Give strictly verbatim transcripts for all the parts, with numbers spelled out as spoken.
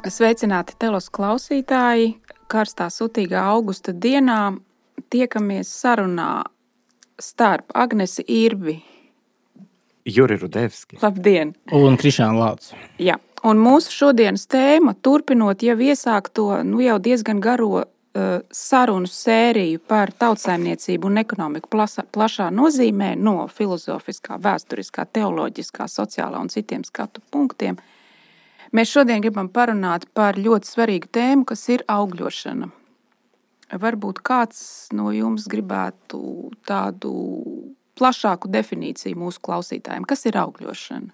Sveicināti telos klausītāji! Karstā sutīgā augusta dienā tiekamies sarunā starp Agnesi Irbi, Juri Rudevski labdien! Un Krišānu Laucu. Jā, un mūsu šodienas tēma, turpinot jau iesākto, nu jau diezgan garo uh, sarunu sēriju par tautsaimniecību un ekonomiku plašā, plašā nozīmē no filozofiskā, vēsturiskā, teoloģiskā, sociālā un citiem skatu punktiem. Mēs šodien gribam parunāt par ļoti svarīgu tēmu, kas ir augļošana. Varbūt kāds no jums gribētu tādu plašāku definīciju mūsu klausītājiem. Kas ir augļošana?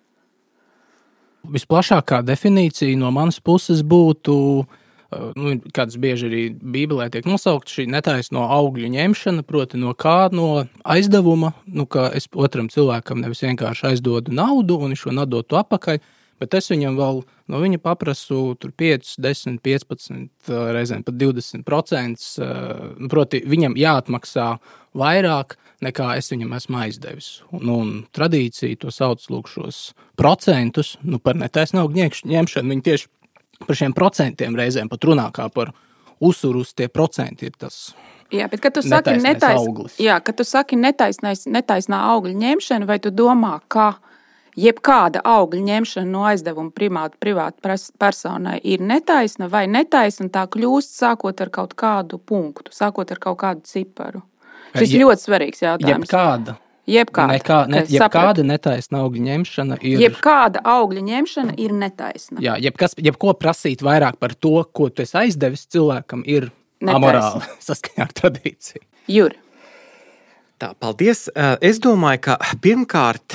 Visplašākā definīcija no manas puses būtu, nu, kāds bieži arī Bībelē tiek nosaukt, šī netaisno augļu ņemšana, proti no kā, no aizdevuma, nu, ka es otram cilvēkam nevis vienkārši aizdodu naudu un viņš šo nadotu atpakaļ, bet es viņam vēl no viņa paprasu tur pieci, desmit, piecpadsmit, reizēm pat divdesmit procenti. Proti, viņam jāatmaksā vairāk, nekā es viņam esmu aizdevis. Un, un tradīcija to sauc lūk šos procentus, nu par netaisnu augļu ņemšanu. Viņi tieši par šiem procentiem reizēm pat runā kā par uzsuru uz tie procenti ir tas. Jā, bet kad tu saki netais, jā, kad tu saki netaisnais, netaisnā augļu ņemšana, vai tu domā, ka jebkāda augļu ņemšana no aizdevuma privāta privāta personai ir netaisna vai netaisna, tā kļūst sākot ar kaut kādu punktu, sākot ar kaut kādu ciparu. Šis ir ļoti svarīgs jautājums. Jebkāda. Jebkāda. Nekā, ne, jebkāda netaisna augļu ņemšana ir... Jebkāda augļu ņemšana ir netaisna. Jā, jebkas, jebko prasīt vairāk par to, ko tu esi aizdevis cilvēkam, ir netaisna. Amorāli saskaņā ar tradīciju. Juri. Tā, paldies. Es domāju, ka pirmkārt,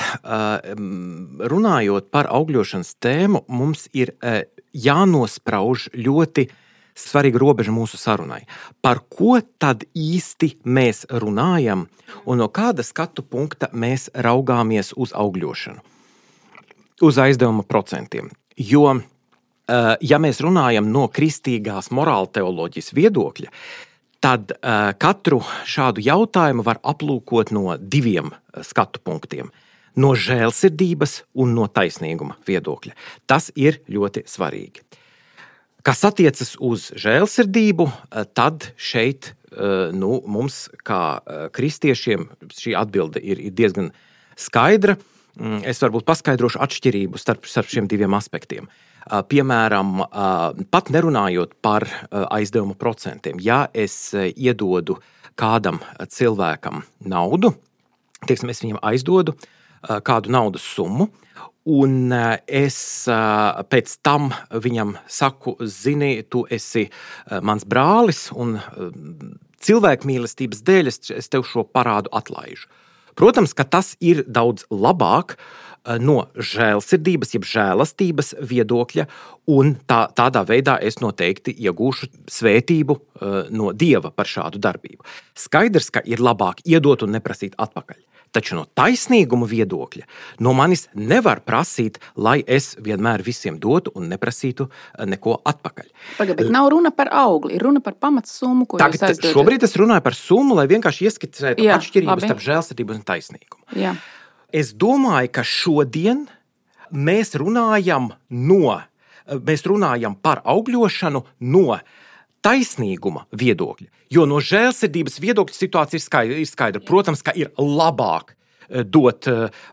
runājot par augļošanas tēmu, mums ir jānosprauž ļoti svarīga robeža mūsu sarunai. Par ko tad īsti mēs runājam un no kāda skatu punkta mēs raugāmies uz augļošanu? Uz aizdevuma procentiem. Jo, ja mēs runājam no kristīgās morāla teoloģijas viedokļa, tad uh, katru šādu jautājumu var aplūkot no diviem skatu punktiem. No žēlsirdības un no taisnīguma viedokļa. Tas ir ļoti svarīgi. Kas attiecas uz žēlsirdību, tad šeit uh, nu, mums kā uh, kristiešiem šī atbilde ir, ir diezgan skaidra. Es varbūt paskaidrošu atšķirību starp, starp šiem diviem aspektiem. Piemēram, pat nerunājot par aizdevuma procentiem, ja es iedodu kādam cilvēkam naudu, tieksim, es viņam aizdodu kādu naudas summu, un es pēc tam viņam saku, zini, tu esi mans brālis, un cilvēkmīlestības dēļ es tev šo parādu atlaižu. Protams, ka tas ir daudz labāk no žēlsirdības, jeb žēlastības viedokļa, un tā, tādā veidā es noteikti iegūšu svētību no Dieva par šādu darbību. Skaidrs, ka ir labāk iedot un neprasīt atpakaļ. Taču no taisnīguma viedokļa no manis nevar prasīt, lai es vienmēr visiem dotu un neprasītu neko atpakaļ. Pagaid, bet nav runa par augli, ir runa par pamatsummu, ko Tagad, jūs aizdodat. Šobrīd es runāju par summu, lai vienkārši ieskicētu Jā, atšķirību labi. starp žēlsirdību un taisnīgumu. Jā. Es domāju, ka šodien mēs runājam, no, mēs runājam par augļošanu no taisnīguma viedokļa. Jo no žēlsirdības viedokļa situācija ir skaidra. Ir skaidra. Protams, ka ir labāk dot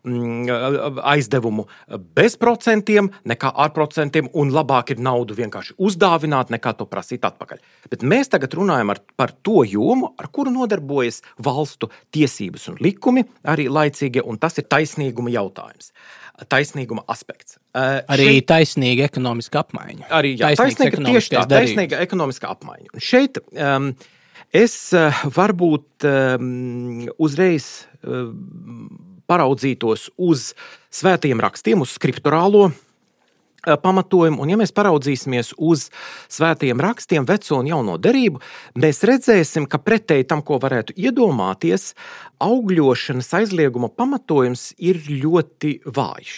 aizdevumu bez procentiem nekā ar procentiem, un labāk ir naudu vienkārši uzdāvināt, nekā to prasīt atpakaļ. Bet mēs tagad runājam ar, par to jomu, ar kuru nodarbojas valstu tiesības un likumi, arī laicīgie, un tas ir taisnīguma jautājums. Taisnīguma aspekts. Arī šeit, taisnīga ekonomiska apmaiņa. Arī jā, taisnīga, tieši tā, taisnīga ekonomiska apmaiņa. Un šeit um, es uh, varbūt um, uzreiz uh, paraudzītos uz svētajiem rakstiem, uz skripturālo uh, pamatojumu, un ja mēs paraudzīsimies uz svētajiem rakstiem, veco un jauno derību, mēs redzēsim, ka pretēji tam, ko varētu iedomāties, augļošanas aizlieguma pamatojums ir ļoti vājš.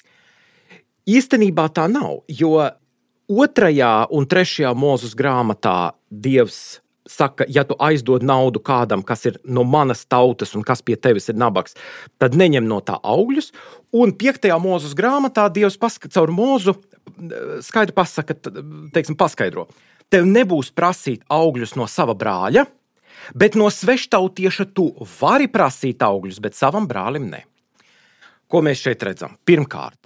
Īstenībā tā nav, jo otrajā un trešajā Mūzes grāmatā Dievs saka, ja tu aizdod naudu kādam, kas ir no manas tautas un kas pie tevis ir nabaks, tad neņem no tā augļus. Un piektajā Mūzes grāmatā Dievs pasaka caur Mūzu skaidri pasaka, teiksim, paskaidro. Tev nebūs prasīt augļus no sava brāļa, bet no sveštautieša tu vari prasīt augļus, bet savam brālim ne. Ko mēs šeit redzam? Pirmkārt,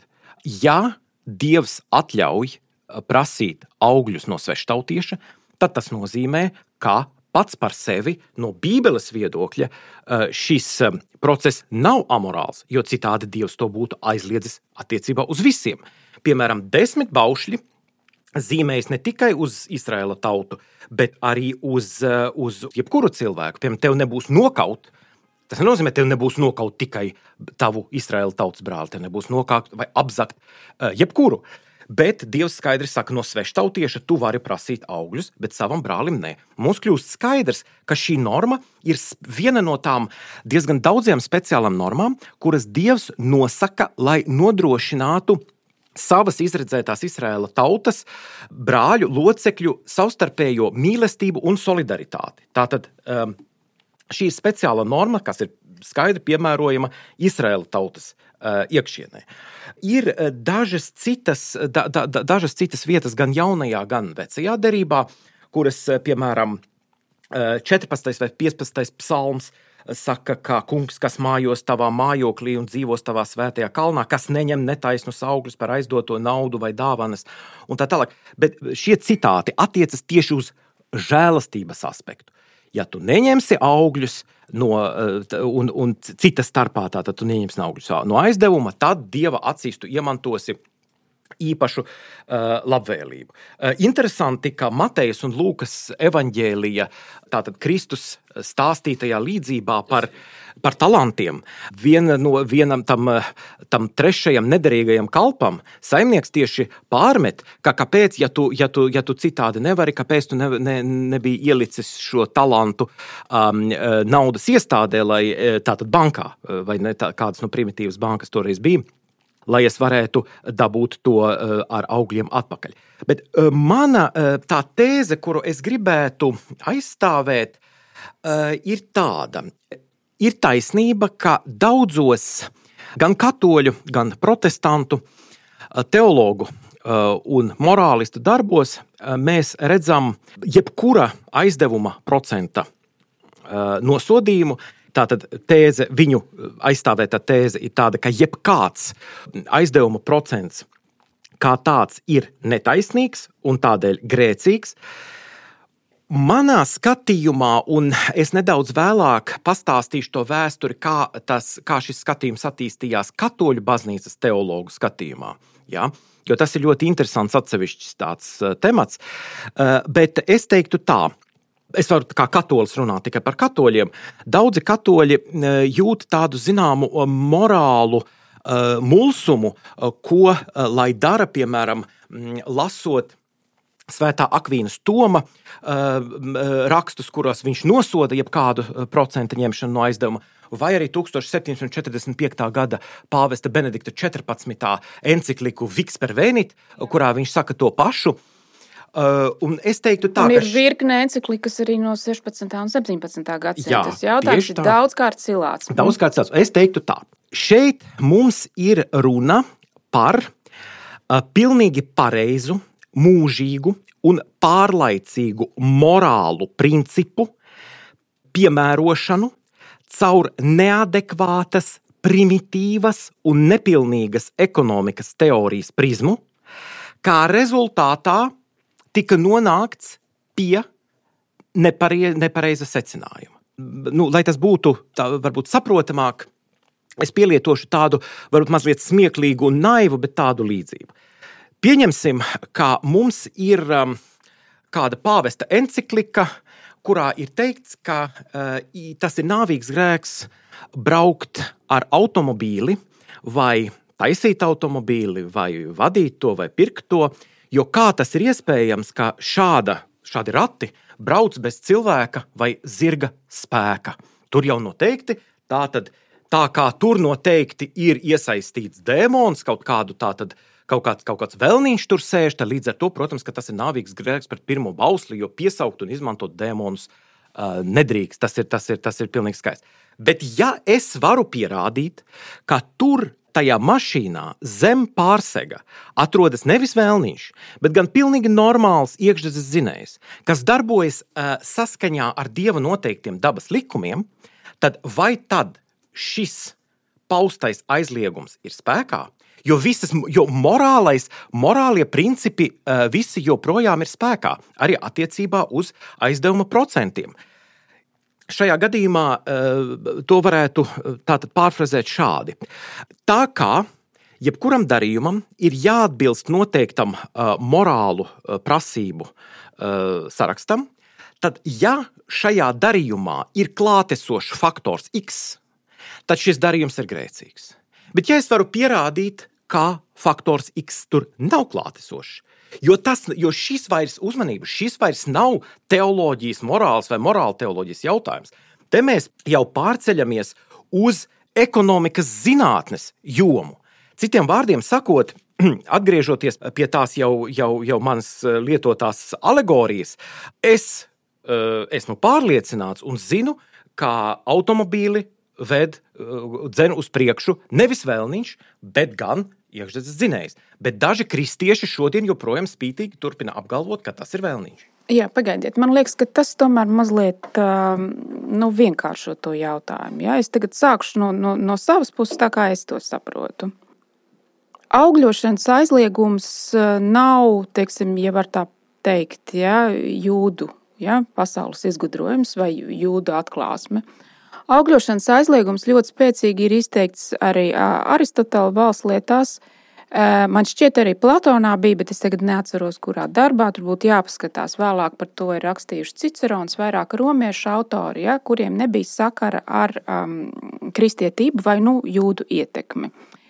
ja Dievs atļauj prasīt augļus no sveštautieša, tad tas nozīmē, ka pats par sevi no Bībeles viedokļa šis process nav amorāls, jo citādi Dievs to būtu aizliedzis attiecībā uz visiem. Piemēram, desmit baušļi zīmējas ne tikai uz Izraēla tautu, bet arī uz, uz jebkuru cilvēku. Piemēram, tev nebūs nokaut. Tas nenozīmē, tev nebūs nokaut tikai tavu Izraēla tautas brāli, tev nebūs nokaut vai apzakt jebkuru. Bet Dievs skaidri saka, no sveštautieša tu vari prasīt augļus, bet savam brālim ne. Mums kļūst skaidrs, ka šī norma ir viena no tām diezgan daudziem speciālām normām, kuras Dievs nosaka, lai nodrošinātu savas izredzētās Izraēla tautas brāļu locekļu savstarpējo mīlestību un solidaritāti. Tātad um, šī ir speciāla norma, kas ir skaidri piemērojama Izraēla tautas uh, iekšienē. Ir dažas citas, da, da, dažas citas vietas gan jaunajā, gan vecajā derībā, kuras, piemēram, četrpadsmitais vai piecpadsmitais psalms saka, ka kungs, kas mājos tavā mājoklī un dzīvos tavā svētajā kalnā, kas neņem netaisnus augļus par aizdoto naudu vai dāvanas, un tā tālāk. Bet šie citāti attiecas tieši uz žēlastības aspektu. Ja tu neņemsi augļus no, un, un cita starpā, tad tu neņemsi augļus no aizdevuma, tad Dieva acīs tu iemantosi īpašu uh, labvēlību. Uh, interesanti, ka Matejas un Lūkas evaņģēlija, tātad Kristus stāstītajā līdzībā par, par talantiem, viena no, vienam tam, tam trešajam nederīgajam kalpam saimnieks tieši pārmet, ka kāpēc, ja tu, ja tu, ja tu citādi nevari, kāpēc tu ne, ne, nebija ielicis šo talantu um, naudas iestādē, lai tātad bankā, vai ne, tā, kādas no primitīvas bankas toreiz bija, lai es varētu dabūt to ar augļiem atpakaļ. Bet mana tā tēze, kuru es gribētu aizstāvēt, ir tāda. Ir taisnība, ka daudzos gan katoļu, gan protestantu teologu un morālistu darbos mēs redzam jebkura aizdevuma procenta nosodījumu. Tātad tēze, viņu aizstāvētā tēze ir tāda, ka jebkāds aizdevuma procents kā tāds ir netaisnīgs un tādēļ grēcīgs. Manā skatījumā, un es nedaudz vēlāk pastāstīšu to vēsturi, kā, tas, kā šis skatījums attīstījās katoļu baznīcas teologu skatījumā. Ja? Jo tas ir ļoti interesants atsevišķs tāds temats, bet es teiktu tā. Es varu kā katolis runāt tikai par katoļiem. Daudzi katoļi jūt tādu zināmu morālu uh, mulsumu, uh, ko uh, lai dara, piemēram, lasot Svētā Akvīnas Toma uh, rakstus, kuros viņš nosoda jebkādu procentu ņemšanu no aizdevuma, vai arī tūkstoš septiņsimt četrdesmit piekta gada pāvesta Benedikta četrpadsmitā encikliku Vix per Venit, kurā viņš saka to pašu. Uh, un es teiktu tā, un ir ka virkne enciklikas arī no sešpadsmitā un septiņpadsmitā gadsimta. Jā, Tas jautājums ir daudzkārt cilāts. Daudzkārt cilāts. Es teiktu tā. Šeit mums ir runa par uh, pilnīgi pareizu, mūžīgu un pārlaicīgu morālu principu piemērošanu caur neadekvātas, primitīvas un nepilnīgas ekonomikas teorijas prizmu, kā rezultātā tika nonākts pie neparie, nepareiza secinājuma. Nu, lai tas būtu tā, varbūt saprotamāk, es pielietošu tādu varbūt mazliet smieklīgu un naivu, bet tādu līdzību. Pieņemsim, ka mums ir um, kāda pāvesta enciklika, kurā ir teikts, ka uh, tas ir nāvīgs grēks braukt ar automobīli vai taisīt automobīli vai vadīt to vai pirkt to, jo kā tas ir iespējams, ka šāda, šādi rati brauc bez cilvēka vai zirga spēka. Tur jau noteikti, tātad, tā kā tur noteikti ir iesaistīts dēmons, kaut kādu tātad, kaut kāds, kaut kāds vēlniņš tur sēž, tad līdz ar to, protams, ka tas ir nāvīgs grēks pret pirmo bausli, jo piesaukt un izmantot dēmonus uh, nedrīkst. Tas ir, tas ir, tas ir pilnīgi skaists. Bet ja es varu pierādīt, ka tur tajā mašīnā zem pārsega atrodas nevis vēlniņš, bet gan pilnīgi normāls iekšdedzes dzinējs, kas darbojas uh, saskaņā ar Dieva noteiktiem dabas likumiem, tad vai tad šis paustais aizliegums ir spēkā? Jo, visas, jo morālais, morālie principi uh, visi joprojām ir spēkā, arī attiecībā uz aizdevuma procentiem. Šajā gadījumā uh, to varētu tātad pārfrazēt šādi. Tā kā jebkuram darījumam ir jāatbilst noteiktam uh, morālu uh, prasību uh, sarakstam, tad ja šajā darījumā ir klātesošs faktors X, tad šis darījums ir grēcīgs. Bet ja es varu pierādīt, kā faktors X tur nav klātesošs, jo, tas, jo šis vairs uzmanības, šis vairs nav teoloģijas, morāls vai morāla teoloģijas jautājums. Te mēs jau pārceļamies uz ekonomikas zinātnes jomu. Citiem vārdiem sakot, atgriežoties pie tās jau, jau, jau manas lietotās alegorijas, es uh, esmu pārliecināts un zinu, kā automobīli ved uh, dzen uz priekšu nevis vēlniņš, bet gan iekšdedzes dzinējs. Bet daži kristieši šodien joprojām spītīgi turpina apgalvot, ka tas ir vēlniņš. Jā, pagaidiet, man liekas, ka tas tomēr mazliet uh, nu, vienkāršo to jautājumu. Jā? Es tagad sākšu no, no, no savas puses, tā kā es to saprotu. Augļošanas aizliegums nav, teiksim, ja var tā teikt, jā, jūdu, jā, pasaules izgudrojums vai jūdu atklāsme. Augļošanas aizliegums ļoti spēcīgi ir izteikts arī Aristotela valsts lietās. Man šķiet arī Platonā bija, bet es tagad neatceros, kurā darbā. Tur būtu jāpaskatās vēlāk, par to ir rakstījuši Cicerons, vairāk romiešu autori, ja, kuriem nebija sakara ar um, kristietību vai nu, jūdu ietekmi.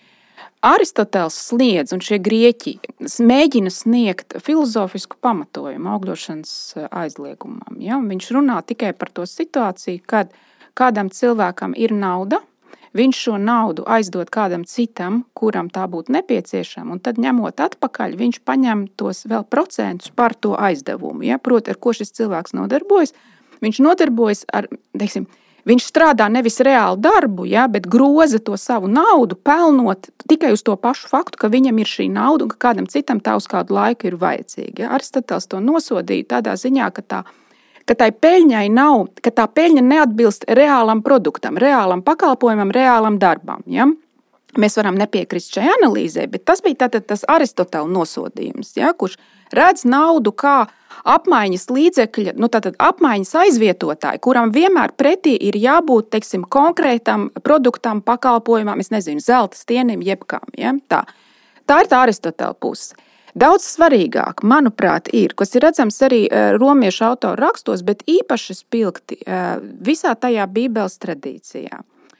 Aristotels sniedz, un šie grieķi mēģina sniegt filozofisku pamatojumu augļošanas aizliegumam. Ja? Viņš runā tikai par to situāciju, kad kādam cilvēkam ir nauda, viņš šo naudu aizdod kādam citam, kuram tā būtu nepieciešama, un tad ņemot atpakaļ, viņš paņem tos vēl procentus par to aizdevumu. Ja? Proti, ar ko šis cilvēks nodarbojas? Viņš nodarbojas ar, teiksim, viņš strādā nevis reālu darbu, ja, bet groza to savu naudu, pelnot tikai uz to pašu faktu, ka viņam ir šī nauda un ka kādam citam tā uz kādu laiku ir vajadzīga. Ja. Aristotels to nosodīja tādā ziņā, ka, tā, ka tai peļņai nav, ka tā peļņa neatbilst reālam produktam, reālam pakalpojumam, reālam darbam. Ja. Mēs varam nepiekrist šai analīzē, bet tas bija tātad tas Aristotela nosodījums, ja, kurš redz naudu kā apmaiņas līdzekļa, nu tātad apmaiņas aizvietotāji, kuram vienmēr pretī ir jābūt, teiksim, konkrētam produktam, pakalpojumam, es nezinu, zelta stienim, jebkām. Ja? Tā. tā ir tā Aristotela puse. Daudz svarīgāk, manuprāt, ir, kas ir redzams arī romiešu autoru rakstos, bet īpaši spilgti visā tajā Bībeles tradīcijā.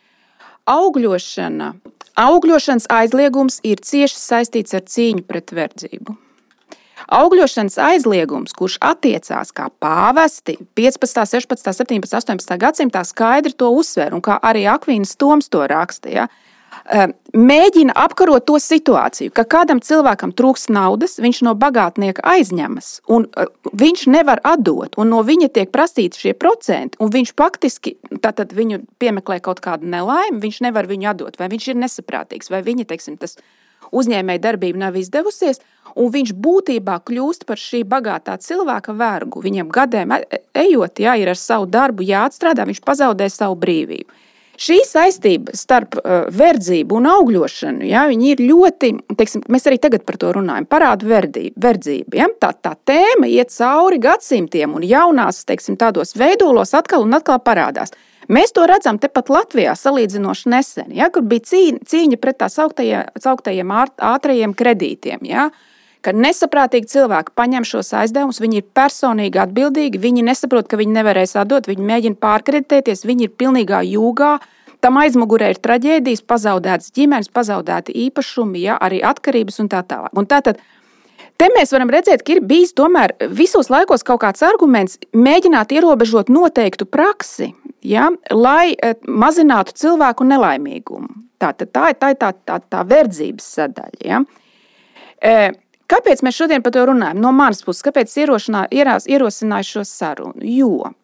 Augļošana, augļošanas aizliegums ir cieši saistīts ar cīņu pret verdzību. Augļošanas aizliegums, kurš attiecās kā pāvesti piecpadsmitā, sešpadsmitā, septiņpadsmitā, astoņpadsmitā gadsimtā skaidri to uzsver, un kā arī Akvīnas Toms to raksta, ja, mēģina apkarot to situāciju, ka kādam cilvēkam trūkst naudas, viņš no bagātnieka aizņemas, un viņš nevar atdot, un no viņa tiek prasīti šie procenti, un viņš faktiski, tātad viņu piemeklē kaut kādu nelaimi, viņš nevar viņu atdot, vai viņš ir nesaprātīgs, vai viņa, teiksim, tas uzņēmēja darbība nav izdevusies, un viņš būtībā kļūst par šī bagātā cilvēka vergu. Viņam gadiem ejot, jā, ir ar savu darbu jāatstrādā, viņš pazaudē savu brīvību. Šī saistība starp uh, verdzību un augļošanu, jā, viņi ir ļoti, teiksim, mēs arī tagad par to runājam, parādu verdību, verdzību. Ja? Tā, tā tēma iet cauri gadsimtiem un jaunās, teiksim, tādos veidolos atkal un atkal parādās. Mēs to redzam tepat Latvijā salīdzinoši nesen, ja? Kur bija cīņa, cīņa pret tā sauktajiem, sauktajiem ātrajiem kredītiem, ja? Kad nesaprātīgi cilvēki paņem šos aizdevumus, viņi ir personīgi atbildīgi, viņi nesaprot, ka viņi nevarēs atdot, viņi mēģina pārkreditēties, viņi ir pilnīgā jūgā, tam aizmugurē ir traģēdijas, pazaudētas ģimenes, pazaudēti īpašumi, ja, arī atkarības un tā tālāk. Un tātad, te mēs varam redzēt, ka ir bijis tomēr visos laikos kaut kāds arguments mēģināt ierobežot noteiktu praksi, ja, lai mazinātu cilvēku nelaimīgumu. Tātad tā ir tā, tā, tā, tā verdzības sadaļa, ja. E, Kāpēc mēs šodien par to runājam? No manas puses, kāpēc ierosināju šo sarunu? Jo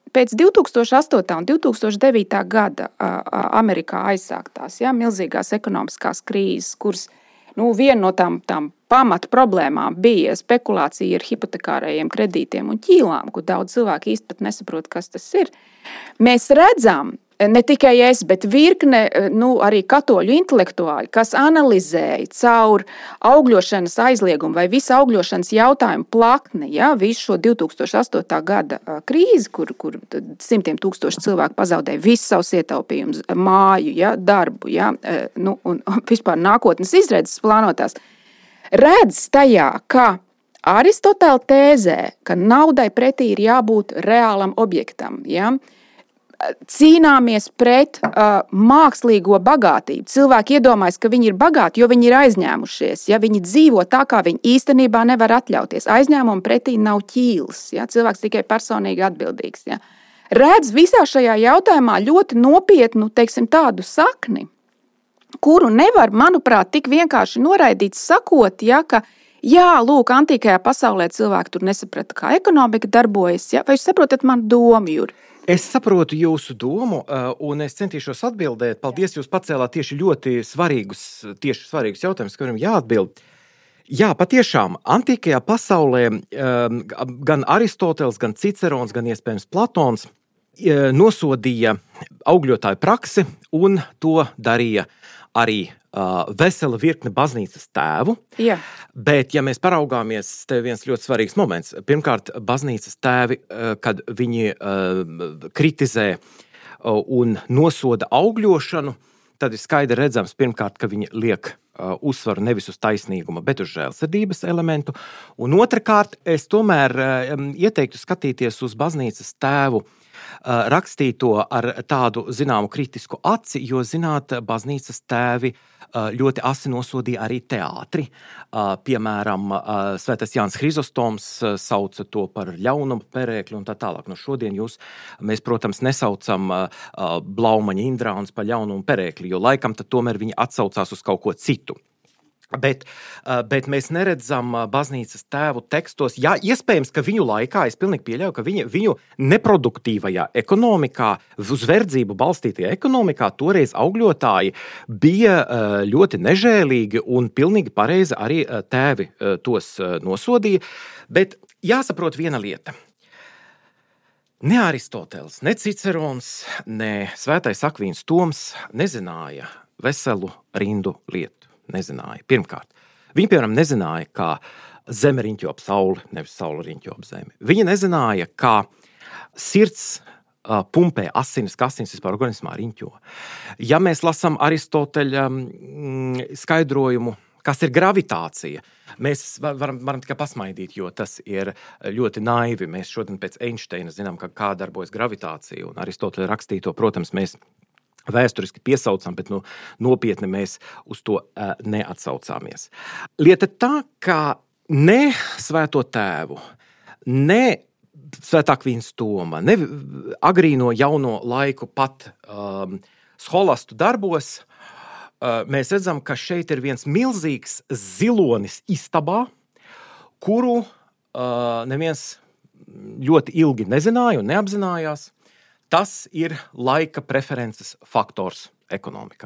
pēc divi tūkstoši astotā un divi tūkstoši devītā gada Amerikā aizsāktās ja, milzīgās ekonomiskās krīzes, kuras nu, viena no tām, tām pamata problēmām bija spekulācija ar hipotekārajiem kredītiem un ķīlām, kur daudz cilvēku īsti pat nesaprot, kas tas ir. Mēs redzam, ne tikai es, bet virkne nu, arī katoļu intelektuāļi, kas analizēja caur augļošanas aizliegumu vai visu augļošanas jautājumu plakni, ja, visu šo divi tūkstoši astotā gada krīzi, kur, kur simtiem tūkstoši cilvēku pazaudēja visu savus ietaupījumus, māju, ja, darbu, ja, nu, un vispār nākotnes izredzes plānotās, redz tajā, ka Aristotela tēzē, ka naudai pretī ir jābūt reālam objektam, ja, cīnāmies pret uh, mākslīgo bagātību. Cilvēki iedomājas, ka viņi ir bagāti, jo viņi ir aizņēmušies. Ja? Viņi dzīvo tā, kā viņi īstenībā nevar atļauties. Aizņēmumu pretī nav ķīls. Ja? Cilvēks tikai personīgi atbildīgs. Ja? Redz visā šajā jautājumā ļoti nopietnu, teiksim, tādu sakni, kuru nevar, manuprāt, tik vienkārši noraidīt, sakot, ja, ka jā, lūk, antīkajā pasaulē cilvēki tur nesaprata, kā ekonomika darbojas. Ja? Vai jūs saprotat manu domu, Juri? Es saprotu jūsu domu, un es centīšos atbildēt. Paldies, jūs pacēlāt tieši ļoti svarīgus, tieši svarīgus jautājumus, kuriem jāatbild. Jā, patiešām, antīkajā pasaulē gan Aristoteles, gan Cicerons, gan iespējams Platons nosodīja augļotāju praksi, un to darīja arī vesela virkne baznīcas tēvu. Jā. Bet, ja mēs paraugāmies, te viens ļoti svarīgs moments. Pirmkārt, baznīcas tēvi, kad viņi kritizē un nosoda augļošanu, tad ir skaidri redzams, pirmkārt, ka viņi liek uzsvaru nevis uz taisnīguma, bet uz žēlsirdības elementu. Un otrkārt, es tomēr ieteiktu skatīties uz baznīcas tēvu rakstīto ar tādu zināmu kritisku aci, jo, zināt, baznīcas tēvi ļoti asi nosodīja arī teātri. Piemēram, svētais Jānis Hrizostoms sauca to par ļaunuma perēkli un tā tālāk. No šodien jūs, mēs, protams, nesaucam Blaumaņa Indrāns par ļaunumu perēkli, jo laikam tad tomēr viņi atsaucās uz kaut ko citu. Bet, bet mēs neredzam baznīcas tēvu tekstos. Jā, iespējams, ka viņu laikā, es pilnīgi pieļauju, ka viņa, viņu neproduktīvajā ekonomikā, uz verdzību balstītajā ekonomikā, toreiz augļotāji bija ļoti nežēlīgi un pilnīgi pareizi arī tēvi tos nosodīja. Bet jāsaprot viena lieta. Ne Aristoteles, ne Cicerons, ne svētais Akvīns Toms nezināja veselu rindu lietu. Nezināja. Pirmkārt, viņi, piemēram, nezināja, kā zeme riņķob sauli, nevis saule riņķob zemi. Viņi nezināja, kā sirds uh, pumpē asinis, kā asinis vispār organismā riņķo. Ja mēs lasām Aristoteļa mm, skaidrojumu, kas ir gravitācija, mēs varam, varam tikai pasmaidīt, jo tas ir ļoti naivi. Mēs šodien pēc Einsteina zinām, ka kā darbojas gravitācija, un Aristoteļa rakstīto, protams, mēs vēsturiski piesaucam, bet nu, nopietni mēs uz to uh, neatsaucāmies. Lieta tā, ka ne svēto tēvu, ne svētā Akvīns Toma, ne agrīno jauno laiku pat um, scholastu darbos, uh, mēs redzam, ka šeit ir viens milzīgs zilonis istabā, kuru uh, neviens ļoti ilgi nezināja un neapzinājās. Tas ir laika preferences faktors ekonomikā.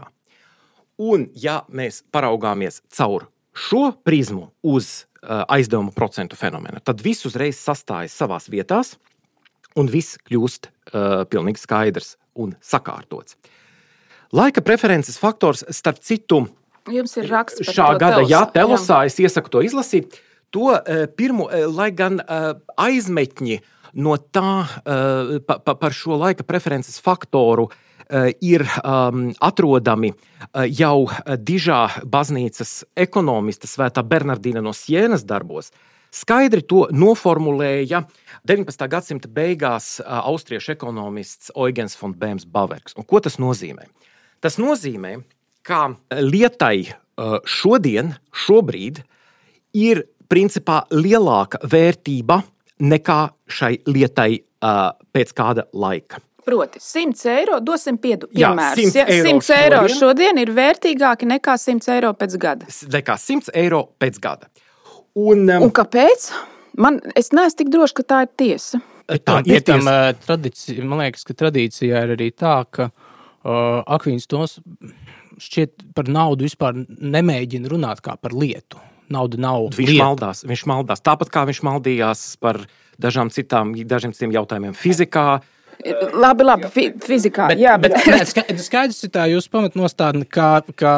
Un, ja mēs paraugāmies caur šo prizmu uz uh, aizdevumu procentu fenomenu, tad viss uzreiz sastājas savās vietās un viss kļūst uh, pilnīgi skaidrs un sakārtots. Laika preferences faktors, starp citu, jums ir raksts par šā to gada, telosā, jā, telosā, es iesaku to izlasīt, to uh, pirmo, uh, lai gan uh, aizmetņi no tā pa, pa, par šo laika preferences faktoru ir um, atrodami jau dižā baznīcas ekonomista svētā Bernardīna no Sienas darbos. Skaidri to noformulēja deviņpadsmitā gadsimta beigās austriešu ekonomists Eugens von Bēms-Baverks. Un ko tas nozīmē? Tas nozīmē, ka lietai šodien, šobrīd ir principā lielāka vērtība nekā šai lietai uh, pēc kāda laika. Proti, simts eiro, dosim piedu, Jā, piemērs. simts Ja, eiro simts eiro šodien, šodien ir vērtīgāki nekā simts eiro pēc gada. Nekā simts eiro pēc gada. Un, um, Un kāpēc? Man, es neesmu tik droši, ka tā ir tiesa. tā pie ir tam, ties... tradīcija, man liekas, ka tradīcijā ir arī tā, ka uh, Akvīns Toms šķiet par naudu vispār nemēģina runāt kā par lietu. Nauda nav viņš lieta. Maldās, viņš maldās. Tāpat kā viņš maldījās par dažām citām, dažiem citiem jautājumiem fizikā. Labi, labi, fi, fizikā, bet, jā. Bet, Bet... bet skaidrs ir tā jūsu pamatnostādne, ka, ka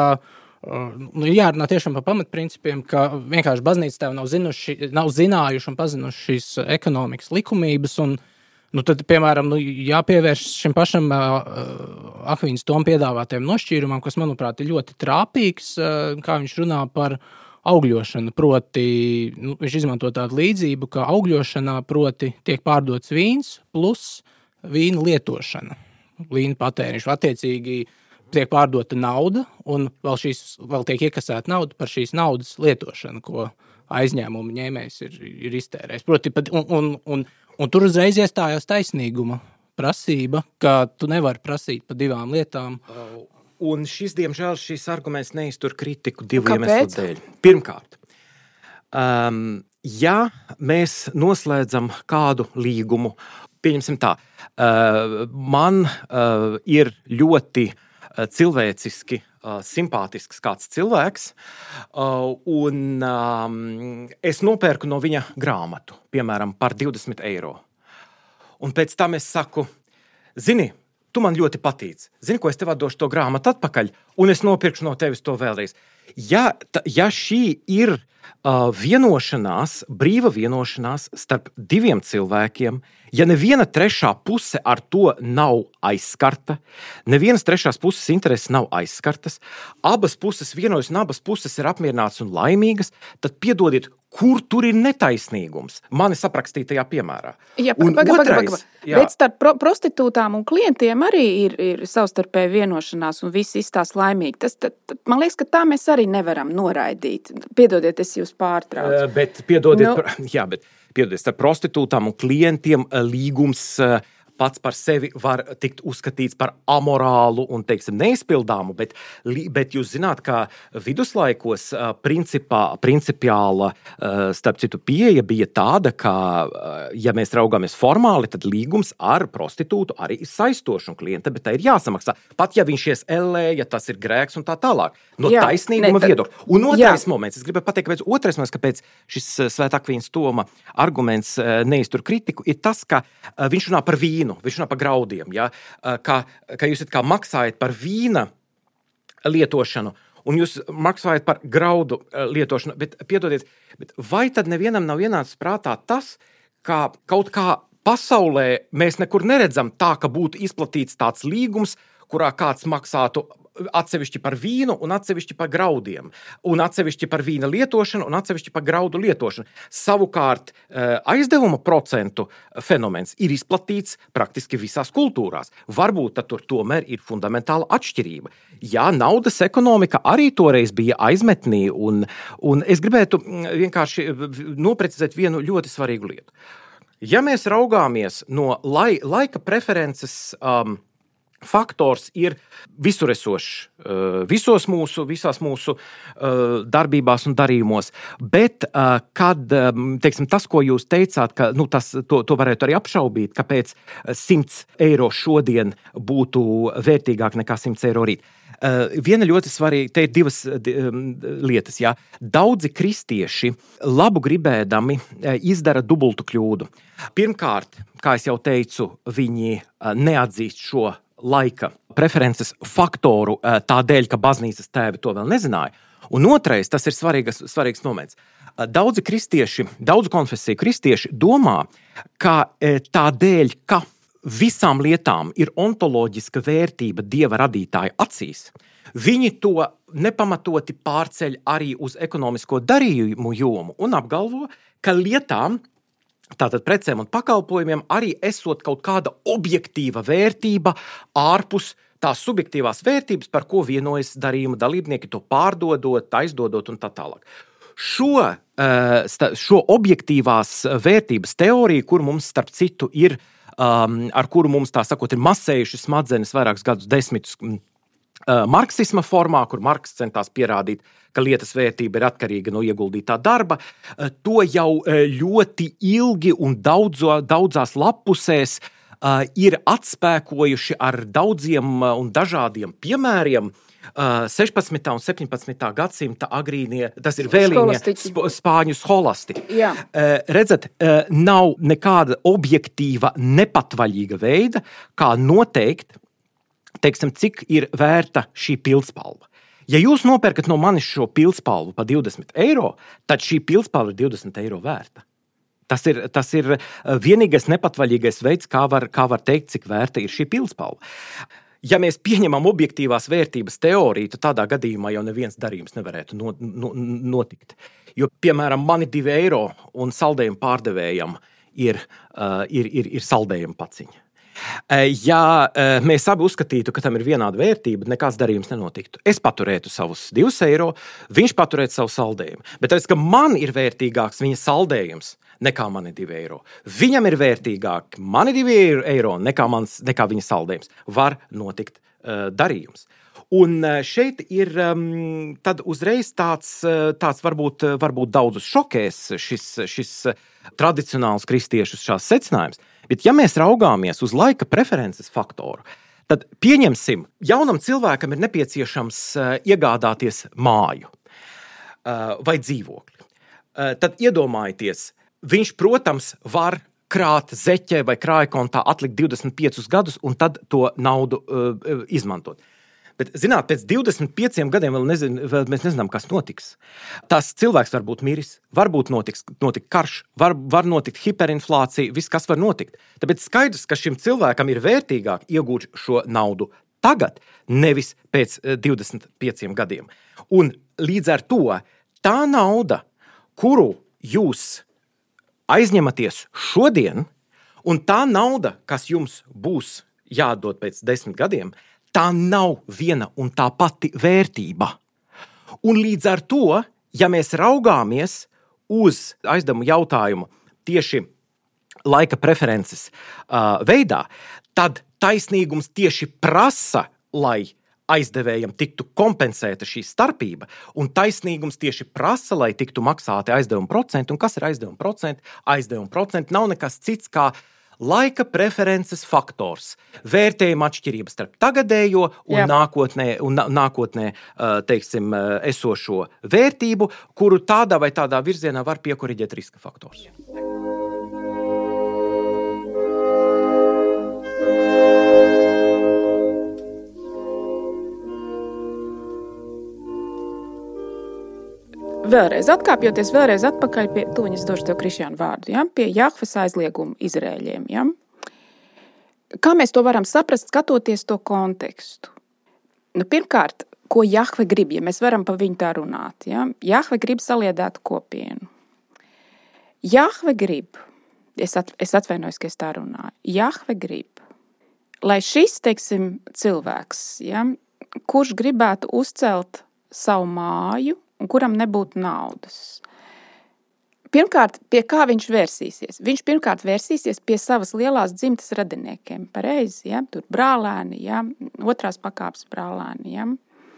nu, jārunā tiešām par pamatprincipiem, ka vienkārši baznīca tev nav, zinuši, nav zinājuši un pazinuši šīs ekonomikas likumības, un nu, tad, piemēram, nu, jāpievērš šim pašam uh, Akvīns Toma piedāvātajam nošķīrumam, kas, manuprāt, ir ļoti trāpīgs, uh, kā viņš runā par augļošanu, proti, nu, viņš izmanto tādu līdzību, ka augļošanā, proti, tiek pārdots vīns plus vīna lietošana, vīna patēriņš, attiecīgi tiek pārdota nauda, un vēl, šīs, vēl tiek iekasēta nauda par šīs naudas lietošanu, ko aizņēmumu ņēmējs ir, ir iztērējis. Proti, un, un, un, un tur uzreiz iestājās taisnīguma prasība, ka tu nevari prasīt par divām lietām. Un šis, diemžēl, šis arguments neiztur kritiku divu Kāpēc? iemeslu dēļ. Pirmkārt, um, ja mēs noslēdzam kādu līgumu, pieņemsim tā, uh, man uh, ir ļoti cilvēciski, uh, simpātisks kāds cilvēks, uh, un um, es nopērku no viņa grāmatu, piemēram, par divdesmit eiro. Un pēc tam es saku, zini, tu man ļoti patīc, zini, ko es tev atdošu to grāmatu atpakaļ, un es nopirkšu no tevis to vēlreiz. Ja, ta, ja šī ir uh, vienošanās, brīva vienošanās starp diviem cilvēkiem, ja neviena trešā puse ar to nav aizskarta, nevienas trešās puses intereses nav aizskartas, abas puses vienojas un abas puses ir apmierinātas un laimīgas, tad piedodiet, kur tur ir netaisnīgums? Mani aprakstītajā piemērā. Jā, un paga, otrais, paga, paga. Bet starp pro, prostitūtām un klientiem arī ir, ir savstarpēja vienošanās un visi izstāsta laimīgi. Tas, tad, man liekas, ka tā mēs arī nevaram noraidīt. Piedodiet, es jūs pārtraucu. Uh, bet piedodiet, Nu- par, jā, bet piedodiet, starp prostitūtām un klientiem uh, līgums uh, pats par sevi var tikt uzskatīts par amorālu un, teiksim, neizpildāmu, bet, bet jūs zināt, ka viduslaikos uh, principā, principiāla, uh, starp citu, pieeja bija tāda, ka, uh, ja mēs raugāmies formāli, tad līgums ar prostitūtu arī ir saistošs un klienta, bet tā ir jāsamaksā. Pat ja viņš ies ellē, ja tas ir grēks un tā tālāk. No Jā, taisnīguma ne, tad- viedokļa. Un otrais Jā. moments, es gribēju pateikt, kāpēc otrais moments, kāpēc šis uh, Svētā Akvīns Toma arguments uh, neiztur kritiku, ir tas, ka uh, viņš runā par vīnu. Viņš runā par graudiem, ja? ka, ka jūs it kā maksājat par vīna lietošanu, un jūs maksājat par graudu lietošanu, bet piedodiet, bet vai tad nevienam nav ienācis prātā tas, ka kaut kā pasaulē mēs nekur neredzam tā, ka būtu izplatīts tāds līgums, kurā kāds maksātu atsevišķi par vīnu un atsevišķi par graudiem, un atsevišķi par vīna lietošanu un atsevišķi par graudu lietošanu. Savukārt aizdevuma procentu fenomens ir izplatīts praktiski visās kultūrās. Varbūt tad tur tomēr ir fundamentāla atšķirība. Jā, naudas ekonomika arī toreiz bija aizmetnī, un, un es gribētu vienkārši noprecizēt vienu ļoti svarīgu lietu. Ja mēs raugāmies no lai, laika preferences um, faktors ir visuresošs visos mūsu, visās mūsu darbībās un darījumos, bet kad, teiksim, tas, ko jūs teicāt, ka nu, tas, to, to varētu arī apšaubīt, kāpēc simts eiro šodien būtu vērtīgāk nekā simts eiro rīt. Viena ļoti svarīga, te ir divas lietas. Jā. Daudzi kristieši labu gribēdami izdara dubultu kļūdu. Pirmkārt, kā es jau teicu, viņi neatzīst šo laika preferences faktoru tādēļ, ka baznīcas tēvi to vēl nezināja. Un otrais, tas ir svarīgs, svarīgs moments. Daudzi kristieši, daudzu konfesiju kristieši domā, ka tādēļ, ka visām lietām ir ontoloģiska vērtība Dieva radītāja acīs, viņi to nepamatoti pārceļ arī uz ekonomisko darījumu jomu un apgalvo, ka lietām, tātad precēm un pakalpojumiem, arī esot kaut kāda objektīva vērtība ārpus tās subjektīvās vērtības, par ko vienojas darījuma dalībnieki, to pārdodot, aizdodot un tā tālāk. Šo, šo objektīvās vērtības teoriju, kur mums starp citu ir, ar kuru mums tā sakot ir masējuši smadzenes vairākus gadus desmitus marksisma formā, kur Marks centās pierādīt, ka lietas vērtība ir atkarīga no ieguldītā darba. To jau ļoti ilgi un daudzo, daudzās lappusēs ir atspēkojuši ar daudziem un dažādiem piemēriem. sešpadsmitā un septiņpadsmitā gadsimta agrīnie, tas ir vēlīnie spāņu scholasti. Jā. Redzat, nav nekāda objektīva, nepatvaļīga veida, kā noteikt, teiksim, cik ir vērta šī pildspalva. Ja jūs nopērkat no manis šo pildspalvu par divdesmit eiro, tad šī pildspalva ir divdesmit eiro vērta. Tas ir, tas ir vienīgais nepatvaļīgais veids, kā var, kā var teikt, cik vērta ir šī pildspalva. Ja mēs pieņemam objektīvās vērtības teoriju, tad tādā gadījumā jau neviens darījums nevarētu notikt. Jo, piemēram, mani divi eiro un saldējumu pārdevējam ir, ir, ir, ir saldējuma paciņa. Ja mēs abi uzskatītu, ka tam ir vienāda vērtība, nekāds darījums nenotiktu. Es paturētu savus divus eiro, viņš paturētu savu saldējumu. Bet tāpēc, ka man ir vērtīgāks viņa saldējums nekā mani divi eiro. Viņam ir vērtīgāk mani divi eiro nekā, mans, nekā viņa saldējums. Var notikt uh, darījums. Un šeit ir um, tad uzreiz tāds, tāds varbūt, varbūt daudzus šokēs šis, šis tradicionāls kristiešus šās secinājums. Bet ja mēs raugāmies uz laika preferences faktoru, tad pieņemsim, jaunam cilvēkam ir nepieciešams uh, iegādāties māju uh, vai dzīvokli. Uh, tad iedomājieties, viņš, protams, var krāt zeķē vai krājkontā atlikt divdesmit piecus gadus un tad to naudu uh, izmantot. Bet, zināt, pēc divdesmit pieciem gadiem vēl, nezin, vēl mēs nezinām, kas notiks. Tas cilvēks var būt miris, varbūt notiks, notikt karš, var, var notikt hiperinflācija, viss, kas var notikt. Tāpēc skaidrs, ka šim cilvēkam ir vērtīgāk iegūt šo naudu tagad, nevis pēc divdesmit pieciem gadiem. Un līdz ar to tā nauda, kuru jūs aizņematies šodien, un tā nauda, kas jums būs jādod pēc desmit gadiem, tā nav viena un tā pati vērtība. Un līdz ar to, ja mēs raugāmies uz aizdevumu jautājumu tieši laika preferences uh, veidā, tad taisnīgums tieši prasa, lai aizdevējam tiktu kompensēta šī starpība, un taisnīgums tieši prasa, lai tiktu maksāti aizdevuma procenti. Un kas ir aizdevuma procenti? Aizdevuma procenti nav nekas cits kā laika preferences faktors, vērtējuma atšķirības starp tagadējo un Jā. nākotnē, un nākotnē teiksim, esošo vērtību, kuru tādā vai tādā virzienā var piekoriģēt riska faktors. Vēlreiz atkāpjoties, vēlreiz atpakaļ pie, tuņas došu tev Krišjānu vārdu, ja? Pie Jahves aizlieguma Izrēļiem. Ja? Kā mēs to varam saprast, skatoties to kontekstu? Nu, pirmkārt, ko Jahve grib, ja mēs varam pa viņu tā runāt? Ja? Jahve grib saliedētu kopienu. Jahve grib, es, at, es atvainojos, ka es tā runāju, Jahve grib, lai šis, teiksim, cilvēks, ja, kurš gribētu uzcelt savu māju, un kuram nebūtu naudas. Pirmkārt, pie kā viņš vērsīsies? Viņš pirmkārt vērsīsies pie savas lielās dzimtas radiniekiem. Pareizi, ja? Tur brālēni, ja? Otrās pakāpes brālēni. Ja?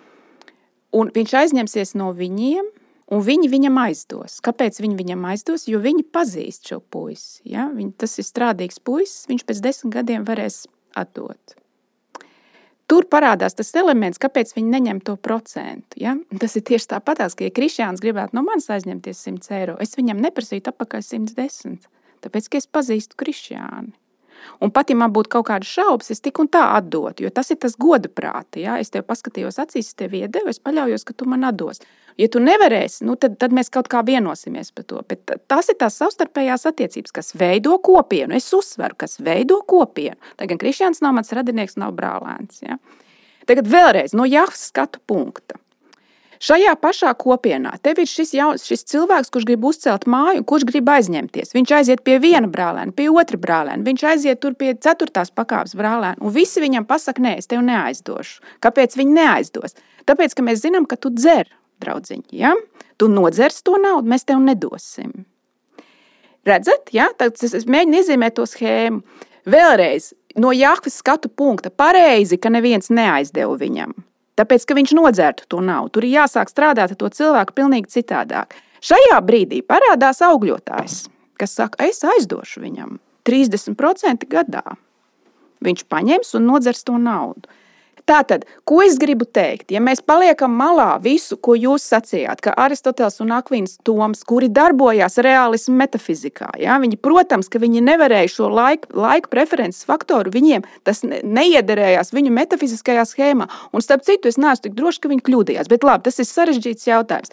Un viņš aizņemsies no viņiem, un viņi viņam aizdos. Kāpēc viņi viņam aizdos? Jo viņi pazīst šo puisi. Ja? Viņi, tas ir strādīgs puisis, viņš pēc desmit gadiem varēs atdot. Tur parādās tas elements, kāpēc viņi neņem to procentu. Ja? Tas ir tieši tāpatās, ka ja Krišjāns gribētu no manis aizņemties simt eiro, es viņam neprasītu atpakaļ simt desmit, tāpēc, ka es pazīstu Krišjāni. Un pat, ja man būtu kaut kāda šaubas, es tik un tā atdotu, jo tas ir tas goda prāti. Ja? Es tev paskatījos acīs, es tev iedevu, es paļaujos, ka tu man atdos. Ja tu nevarēsi, nu tad, tad mēs kaut kā vienosimies par to. Bet tas ir tās savstarpējās attiecības, kas veido kopienu. Es uzsveru, kas veido kopienu. Lai gan Krišjāns nav mans radinieks, nav brālēns. Ja? Tagad vēlreiz no Jahves skatu punkta. Šajā pašā kopienā tev ir šis, jau, šis cilvēks, kurš grib uzcelt māju, kurš grib aizņemties. Viņš aiziet pie viena brālēna, pie otra brālēna, viņš aiziet tur pie ceturtās pakāpes brālēna, un visi viņam pasaka, nē, es tev neaizdošu. Kāpēc viņi neaizdos? Tāpēc, ka mēs zinām, ka tu dzer, draudziņi, ja? Tu nodzers to naudu, mēs tev nedosim. Redzat, ja? Tad es mēģinu iezīmēt to schēmu. Vēlreiz, no Jahves skatu punkta, pareizi, ka neviens neaizdeva viņam. tāpēc, ka viņš nodzertu to naudu. Tur ir jāsāk strādāt ar to cilvēku pilnīgi citādāk. Šajā brīdī parādās augļotājs, kas saka, es aizdošu viņam trīsdesmit procenti gadā. Viņš paņems un nodzers to naudu. Tātad, ko es gribu teikt? Ja mēs paliekam malā visu, ko jūs sacījāt, ka Aristotels un Akvīns Toms, kuri darbojās reālismu metafizikā, ja, viņi, protams, ka viņi nevarēja šo laiku, laiku preferences faktoru, viņiem tas neiederējās viņu metafiziskajā schēmā. Un starp citu, es neesmu tik droši, ka viņi kļūdījās. Bet labi, tas ir sarežģīts jautājums.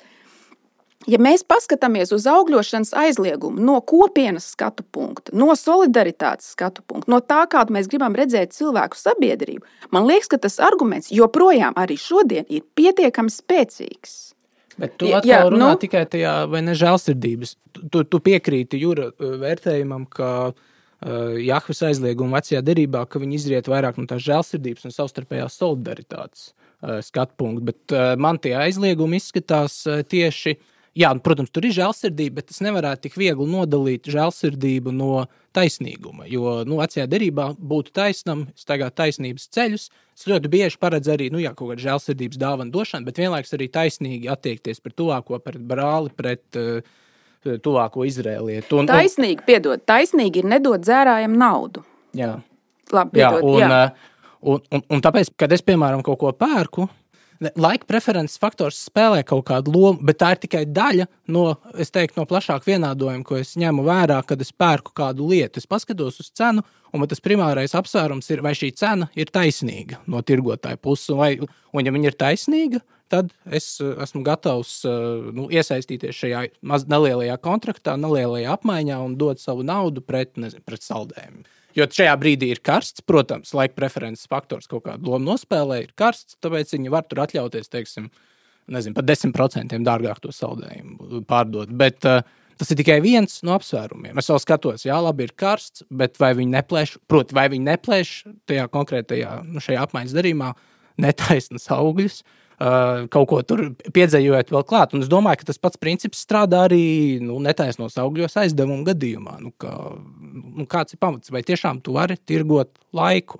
Ja mēs paskatāmies uz augļošanas aizliegumu no kopienas skatu punkta, no solidaritātes skatu punkta, no tā, kādu mēs gribam redzēt cilvēku sabiedrību, man liekas, ka tas arguments joprojām arī šodien ir pietiekami spēcīgs. Bet tu atkal jā, runā nu, tikai tajā, vai ne, žēlsirdības. Tu, tu piekrīti Jura vērtējumam, ka uh, Jahves aizlieguma vecajā derībā, ka viņi izriet vairāk no tās žēlsirdības un savstarpējās solidaritātes uh, skatu punktu. Bet uh, man tie aizliegumi izskatās uh, tieši Jā, protams, tur ir žēlsirdība, bet tas nevarētu tik viegli nodalīt žēlsirdību no taisnīguma, jo, nu, vecajā derībā būtu taisnam, staigāt taisnības ceļus, tas ļoti bieži paredz arī, nu, jā, kaut kāda žēlsirdības dāvana došana, bet vienlaiks arī taisnīgi attiekties pret tuvāko, pret brāli, pret uh, tuvāko izrēlietu. Un, taisnīgi, piedod, taisnīgi ir nedot dzērājam naudu. Jā. Labi, piedod, jā. Un, jā. Un, un, un tāpēc, kad es, piemēram, kaut ko pērku, laika preferences faktors spēlē kaut kādu lomu, bet tā ir tikai daļa no, es teiktu, no plašāka vienādojuma, ko es ņemu vērā, kad es pērku kādu lietu. Es paskatos uz cenu, un tas primārais apsvērums ir, vai šī cena ir taisnīga no tirgotāja puses. Vai, un ja viņa ir taisnīga, tad es esmu gatavs nu, iesaistīties šajā maz nelielajā kontraktā, nelielajā apmaiņā un dot savu naudu pret, nezinu, pret saldējumu. Jo šajā brīdī ir karsts, protams, laika preferences faktors kaut kādu lomu nospēlē, ir karsts, tāpēc viņi var tur atļauties, teiksim, nezinu, pat desmit procentiem dārgāk to saldējumu pārdot. Bet uh, tas ir tikai viens no apsvērumiem. Es vēl skatos, jā, labi, ir karsts, bet vai viņi neplēš, proti, vai viņi neplēš tajā konkrētajā, nu, šajā apmaiņas darījumā netaisnas augļus, uh, kaut ko tur piedzējot vēl klāt. Un es domāju, ka tas pats princips strādā arī, nu, netaisnos augļos aizdevumu gadījumā. Nu, ka, nu, kāds ir pamats? Vai tiešām tu vari tirgot laiku?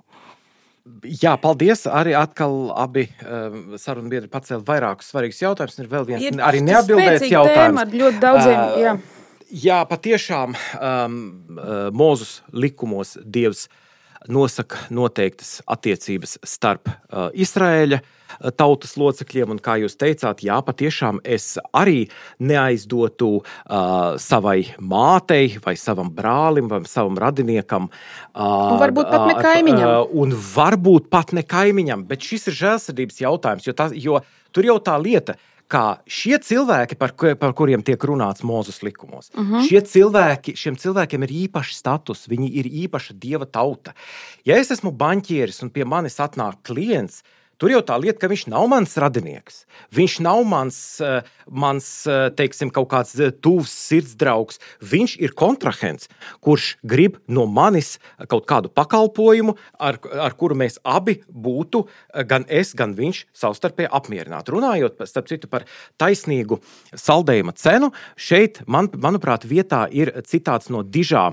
Jā, paldies. Arī atkal abi uh, sarunu biedri pacēla vairākus svarīgus jautājumus. Ir vēl viens ir arī neatbildēts jautājums. Ar ļoti daudziem, uh, jā. Jā, patiešām um, uh, Mūzes likumos Dievs nosaka noteiktas attiecības starp uh, Izraēļa tautas locekļiem, un kā jūs teicāt, jā, patiešām es arī neaizdotu uh, savai mātei vai savam brālim vai savam radiniekam. Uh, un varbūt pat ne kaimiņam. Uh, un varbūt pat ne kaimiņam, bet šis ir žēlsirdības jautājums, jo, tā, jo tur jau tā lieta, kā šie cilvēki, par, par kuriem tiek runāts Mūzes likumos, uh-huh. šie cilvēki, šiem cilvēkiem ir īpašs status, viņi ir īpaša Dieva tauta. Ja es esmu baņķieris un pie manis atnāk klients, tur jau tā lieta, ka viņš nav mans radinieks. Viņš nav mans, mans teiksim, kaut kāds tuvs sirdsdraugs. Viņš ir kontrahents, kurš grib no manis kaut kādu pakalpojumu, ar, ar kuru mēs abi būtu, gan es, gan viņš, savstarpēji apmierināti. Runājot, starp citu, par taisnīgu saldējuma cenu, šeit, man, manuprāt, vietā ir citāts no dižā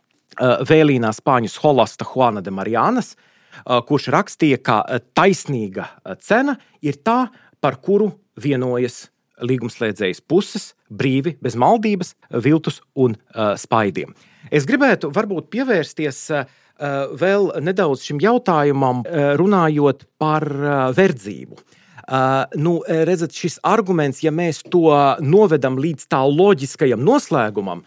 vēlīnā spāņu scholasta Juana de Marianas, kurš rakstīja, ka taisnīga cena ir tā, par kuru vienojas līgumslēdzējas puses brīvi, bez maldības, viltus un uh, spaidiem. Es gribētu varbūt pievērsties uh, vēl nedaudz šim jautājumam, uh, runājot par uh, verdzību. Uh, nu, redzat, šis arguments, ja mēs to novedam līdz tā loģiskajam noslēgumam,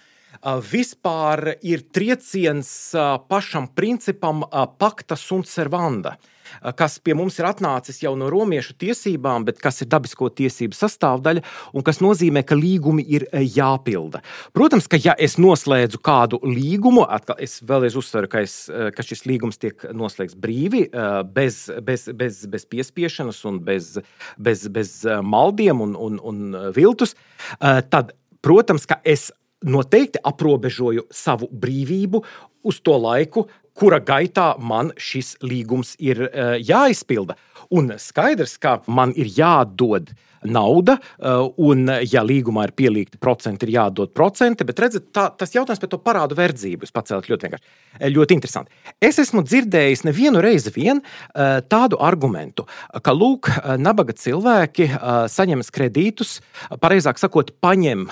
vispār ir trieciens pašam principam pacta sunt servanda, kas pie mums ir atnācis jau no romiešu tiesībām, bet kas ir dabisko tiesību sastāvdaļa un kas nozīmē, ka līgumi ir jāpilda. Protams, ka ja es noslēdzu kādu līgumu, atkal es vēlreiz uzsveru, ka, es, ka šis līgums tiek noslēgts brīvi, bez, bez, bez, bez piespiešanas un bez, bez, bez maldiem un, un, un viltus, tad, protams, ka es noteikti aprobežoju savu brīvību uz to laiku, kura gaitā man šis līgums ir uh, jāizpilda. Un skaidrs, ka man ir jādod nauda, un, ja līgumā ir pielīgti procenti, ir jādod procenti, bet redzat, tā, tas jautājums par to parādu verdzību, jūs pacēlat ļoti vienkārši, ļoti interesanti. Es esmu dzirdējis nevienu reizi vien tādu argumentu, ka, lūk, nabaga cilvēki saņemas kredītus, pareizāk sakot, paņem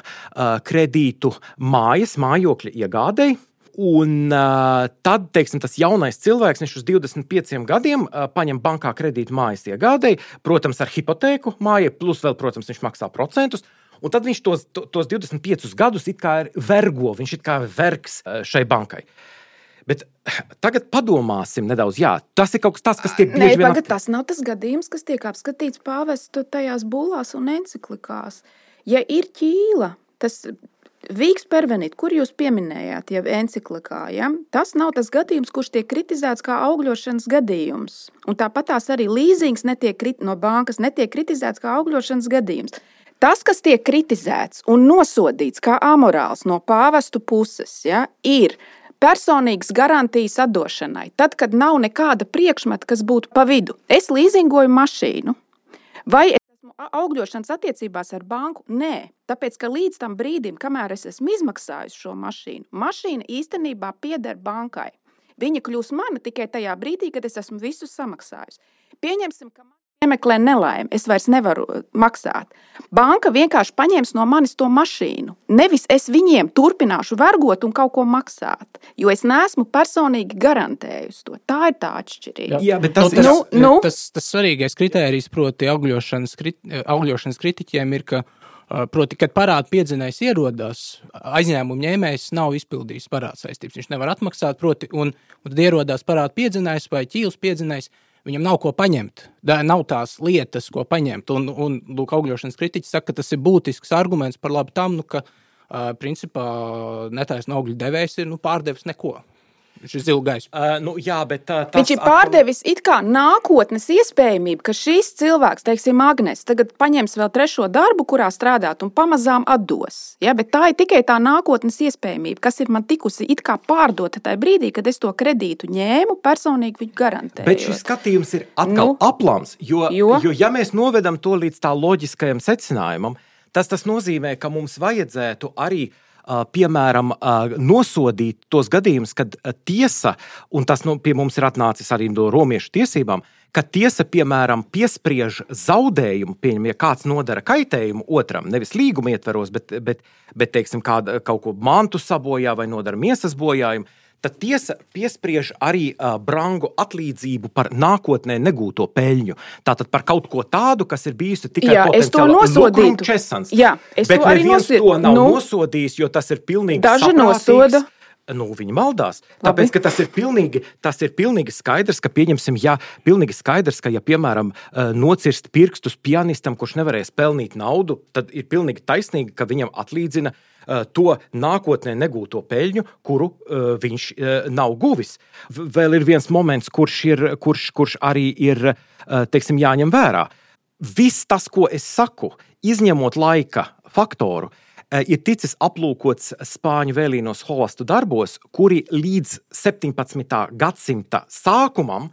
kredītu mājas, mājokļa iegādēji, un uh, tad, teiksim, tas jaunais cilvēks, viņš uz divdesmit pieciem gadiem uh, paņem bankā kredītu mājas iegādēji, protams, ar hipotēku mājai, plus vēl, protams, viņš maksā procentus, un tad viņš tos, tos divdesmit piecus gadus it kā ir vergo, viņš it kā vergs uh, šai bankai. Bet tagad padomāsim nedaudz, jā, tas ir kaut kas tāds, kas tiek bieži vien... Nē, tagad tas nav tas gadījums, kas tiek apskatīts pāvestu tajās bullās un enciklikās. Ja ir ķīla, tas... Vīks pervenit, kur jūs pieminējāt jau enciklikā, ja? Tas nav tas gadījums, kurš tiek kritizēts kā augļošanas gadījums. Un tāpatās arī līzings netiek, no bankas netiek kritizēts kā augļošanas gadījums. Tas, kas tiek kritizēts un nosodīts kā amorāls no pāvestu puses, ja, ir personīgas garantijas atdošanai. Tad, kad nav nekāda priekšmeta, kas būtu pa vidu. Es līzingoju mašīnu. Vai augļošanas attiecībās ar banku? Nē, tāpēc, ka līdz tam brīdim, kamēr es esmu izmaksājusi šo mašīnu, mašīna īstenībā pieder bankai. Viņa kļūs mana tikai tajā brīdī, kad es esmu visu samaksājusi. Pieņemsim, ka man nemeklē nelaime, es vairs nevaru maksāt. Banka vienkārši paņems no manis to mašīnu. Nevis es viņiem turpināšu vergot un kaut ko maksāt, jo es neesmu personīgi garantējusi to. Tā ir tā atšķirība. Jā, bet tas, nu, tas, nu, nu, tas, tas svarīgais kritērijs, proti augļošanas, augļošanas kritiķiem ir, ka proti, kad parāda piedzinējs ierodās, aizņēmumu ņēmējs nav izpildījis parādsaistības. Viņš nevar atmaksāt, proti, un, un tad ierodās parāda piedzinējs vai ķīls piedzinējs, viņam nav ko paņemt, nav tās lietas, ko paņemt. Un, un lūk, augļošanas kritiķis saka, ka tas ir būtisks arguments par labu tam, nu, ka uh, principā netaisno augļu devējs ir nu, pārdevis neko. Viņš ir zilu gaisu. Uh, nu, jā, bet, uh, tas viņš ir pārdevis it kā nākotnes iespējamību, ka šis cilvēks, teiksim, Agnes, tagad paņems vēl trešo darbu, kurā strādāt un pamazām atdos. Ja? Bet tā ir tikai tā nākotnes iespējamība, kas ir man tikusi it kā pārdota tajā brīdī, kad es to kredītu ņēmu, personīgi viņu garantēju. Bet šis skatījums ir atkal nu, aplams, jo, jo? jo ja mēs novedam to līdz tā loģiskajam secinājumam, tas, tas nozīmē, ka mums vajadzētu arī piemēram, nosodīt tos gadījumus, kad tiesa, un tas nu, pie mums ir atnācis arī no romiešu tiesībām, ka tiesa, piemēram, piespriež zaudējumu, pieņem, ja kāds nodara kaitējumu otram, nevis līguma ietveros, bet, bet, bet teiksim, kāda, kaut ko mantu sabojā vai nodara miesas bojājumu, tad tiesa piespriež arī uh, brangu atlīdzību par nākotnē negūto peļņu. Tātad par kaut ko tādu, kas ir bijusi tikai jā, potenciāli lukrum Jā, es bet to arī neviens nosod... to nav nu, nosodījis, jo tas ir pilnīgi daži saprātīgs. Nosoda. Nu, viņi maldās. Tāpēc, ka tas ir pilnīgi, tas ir pilnīgi skaidrs, ka pieņemsim, ja pilnīgi skaidrs, ka ja, piemēram, nocirst pirkstus pianistam, kurš nevarēs pelnīt naudu, tad ir pilnīgi taisnīgi, ka viņam atlīdzina to nākotnē negūto peļņu, kuru uh, viņš uh, nav guvis. Vēl ir viens moments, kurš, ir, kurš, kurš arī ir, uh, teiksim, jāņem vērā. Viss tas, ko es saku, izņemot laika faktoru, uh, ir ticis aplūkots spāņu vēlīnos holastu darbos, kuri līdz septiņpadsmitā gadsimta sākumam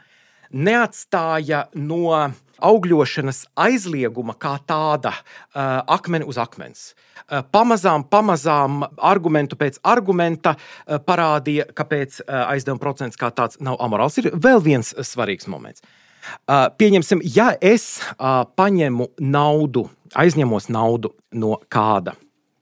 neatstāja no augļošanas aizlieguma kā tāda uh, akmeni uz akmens. Uh, pamazām, pamazām argumentu pēc argumenta uh, parādīja, kāpēc uh, aizdevuma procents kā tāds nav amorāls. Ir vēl viens svarīgs moments. Uh, pieņemsim, ja es uh, paņemu naudu, aizņemos naudu no kāda,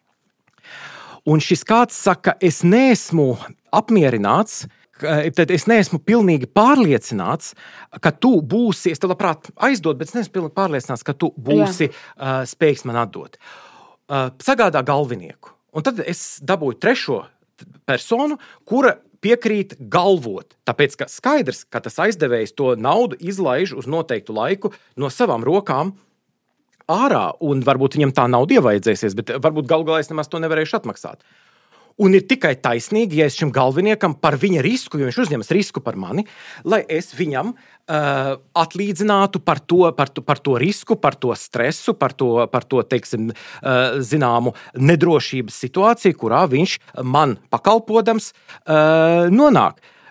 un šis kāds saka, es neesmu apmierināts, tad es neesmu pilnīgi pārliecināts, ka tu būsi, es tev labprāt aizdod, bet es neesmu pilnīgi pārliecināts, ka tu būsi uh, spējīgs man atdot. Uh, sagādā galvinieku. Un tad es dabūju trešo personu, kura piekrīt galvot. Tāpēc, ka skaidrs, ka tas aizdevējs to naudu izlaiž uz noteiktu laiku no savām rokām ārā, un varbūt viņam tā nauda ievajadzēsies, bet varbūt galu galā es nemaz to nevarēšu atmaksāt. Un ir tikai taisnīgi, ja es šim galviniekam par viņa risku, jo viņš uzņemas risku par mani, lai es viņam uh, atlīdzinātu par to, par, to, par to risku, par to stresu, par to, par to teiksim, uh, zināmu nedrošības situāciju, kurā viņš man pakalpodams uh, nonāk.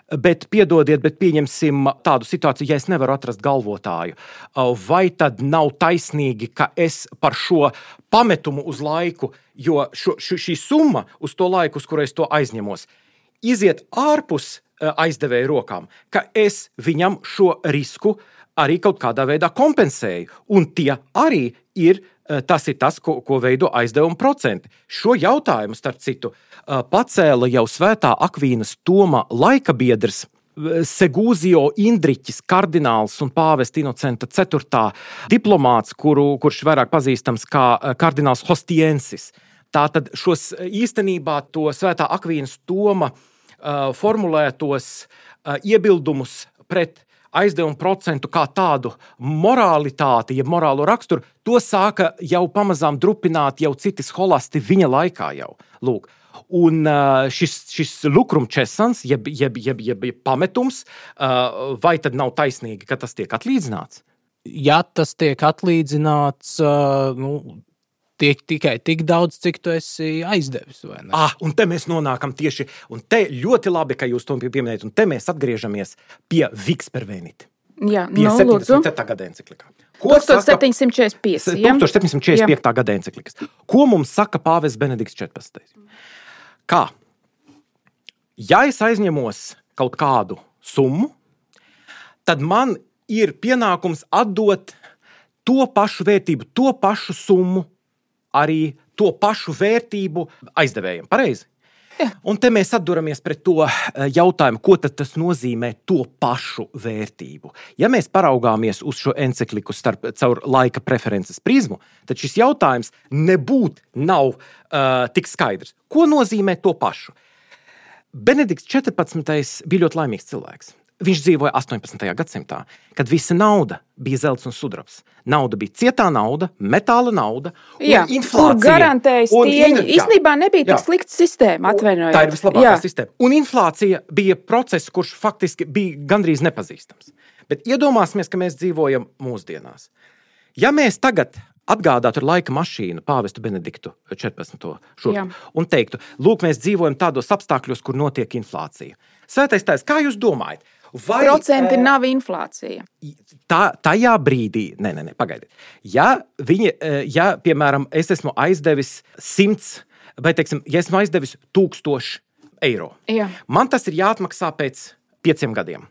bet piedodiet, bet pieņemsim tādu situāciju, ja es nevaru atrast galvotāju. Vai tad nav taisnīgi, ka es par šo pametumu uz laiku, jo šo, šo, šī summa uz to laiku, uz kuru es to aizņemos, iziet ārpus aizdevēja rokām, ka es viņam šo risku arī kaut kādā veidā kompensēju. Un tie arī ir, tas ir tas, ko, ko veido aizdevuma procenti. Šo jautājumu, starp citu, pacēla jau Svētā Akvīnas Toma laikabiedrs Segūzio Indriķis, kardināls un pāvesta Inocenta ceturtā diplomāts, kuru, kurš vairāk pazīstams kā kardināls Hostiensis. Tātad šos īstenībā to Svētā Akvīnas Toma uh, formulētos uh, iebildumus pret aizdevumu procentu kā tādu moralitāti, ja morālo raksturu, to sāka jau pamazām drupināt jau citi scholasti viņa laikā jau. Lūk. Un šis, šis lukrumčesans, jeb, jeb, jeb, jeb pametums, vai tad nav taisnīgi, ka tas tiek atlīdzināts? Ja tas tiek atlīdzināts, nu, tiek tikai tik daudz, cik tu esi aizdevis, vai ne? Ah, un te mēs nonākam tieši, un te ļoti labi, ka jūs to pieminējat, un te mēs atgriežamies pie Vix per Venit. Jā, pie nu, septiņdesmit septītā gada enciklikā. tūkstoš septiņsimt četrdesmit pieci. tūkstoš septiņsimt četrdesmit piekta gada enciklikas. Ko mums saka pāvests Benedikts četrpadsmitais? Kā? Ja es aizņemos kaut kādu summu, tad man ir pienākums atdot to pašu vērtību, to pašu summu, arī to pašu vērtību aizdevējiem. Pareizi? Jā. Un te mēs atduramies pret to jautājumu, ko tad tas nozīmē to pašu vērtību. Ja mēs paraugāmies uz šo encikliku starp, caur laika preferences prizmu, tad šis jautājums nebūt nav uh, tik skaidrs. Ko nozīmē to pašu? Benedikts četrpadsmitais bija ļoti laimīgs cilvēks. Viņš dzīvoja astoņpadsmitajā gadsimtā, kad visa nauda bija zelts un sudrabs. Nauda bija cietā nauda, metāla nauda un jā, inflācija. Kur garantēja stieņi. Īstenībā nebija tik slikta sistēma, atvainojot. Tā ir vislabākā jā. sistēma. Un inflācija bija process, kurš faktiski bija gandrīz nepazīstams. Bet iedomāsimies, ka mēs dzīvojam mūsdienās. Ja mēs tagad atgādātu ar laika mašīnu pāvestu Benediktu četrpadsmito šurp un teiktu, lūk, mēs dzīvojam tādos apstākļos, kur notiek inflācija. Svētais tēvs, kā jūs domājat? Vai, procenti nav inflācija. Tā, tajā brīdī, nē, nē, nē, pagaidiet. Ja, viņi, ja, piemēram, es esmu aizdevis simts, vai, teiksim, ja esmu aizdevis tūkstoši eiro, Jā. man tas ir jāatmaksā pēc pieciem gadiem.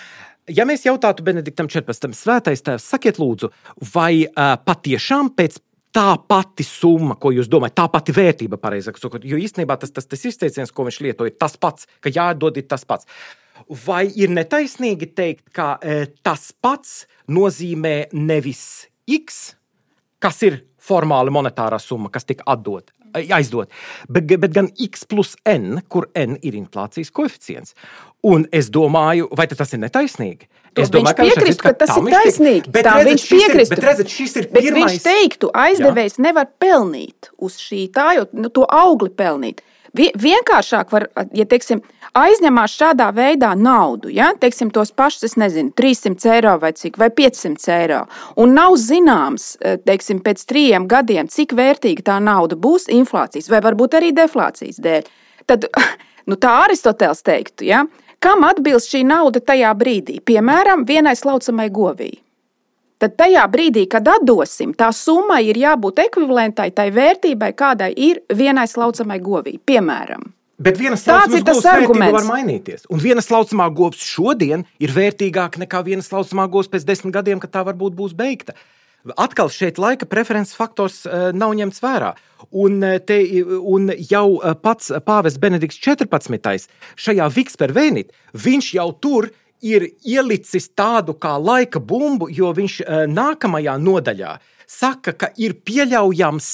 Ja mēs jautātu Benediktam četrpadsmitam, svētais tēvs, sakiet lūdzu, vai uh, patiešām pēc tā pati summa, ko jūs domājat, tā pati vērtība, pareizāk sakot, jo īstenībā tas, tas, tas izteiciens, ko viņš lietoja, tas pats, ka jādod ir tas pats. Vai ir netaisnīgi teikt, ka e, tas pats nozīmē nevis X, kas ir formāli monetārā summa, kas tika atdot, aizdot, bet, bet gan X plus N, kur N ir inflācijas koeficients. Un es domāju, vai tas ir netaisnīgi? Es domāju, viņš piekrist, ka, ka tas ir taisnīgi. Bet, tā redzat, viņš piekrist. Bet redzat, šis ir bet pirmais. Viņš teiktu, aizdevējs Jā. nevar pelnīt uz šī tā, jo nu, to augli pelnīt. Vienkāršāk var, ja teiksim, aizņemās šādā veidā naudu, ja? Teiksim, tos pašus, es nezinu, trīssimts eiro vai cik, vai piecsimt eiro, un nav zināms, teiksim, pēc trījiem gadiem, cik vērtīga tā nauda būs inflācijas, vai varbūt arī deflācijas dēļ. Tad, nu tā Aristoteles teiktu, ja? Kam atbilst šī nauda tajā brīdī? Piemēram, vienai slaucamai govī. Tad tajā brīdī, kad atdosim, tā summa ir jābūt ekvivalentai tai vērtībai, kādai ir vienai slaucamai govī, piemēram. Bet viena slaucamā govs vērtība var mainīties. Un viena slaucamā govs šodien ir vērtīgāka nekā viena slaucamā govs pēc desmit gadiem, kad tā varbūt būs beigta. Atkal šeit laika preferences faktors uh, nav ņemts vērā. Un, te, un jau pats pāvests Benedikts četrpadsmitais šajā Vix per Venit, viņš jau tur ir ielicis tādu kā laika bumbu, jo viņš uh, nākamajā nodaļā saka, ka ir pieļaujams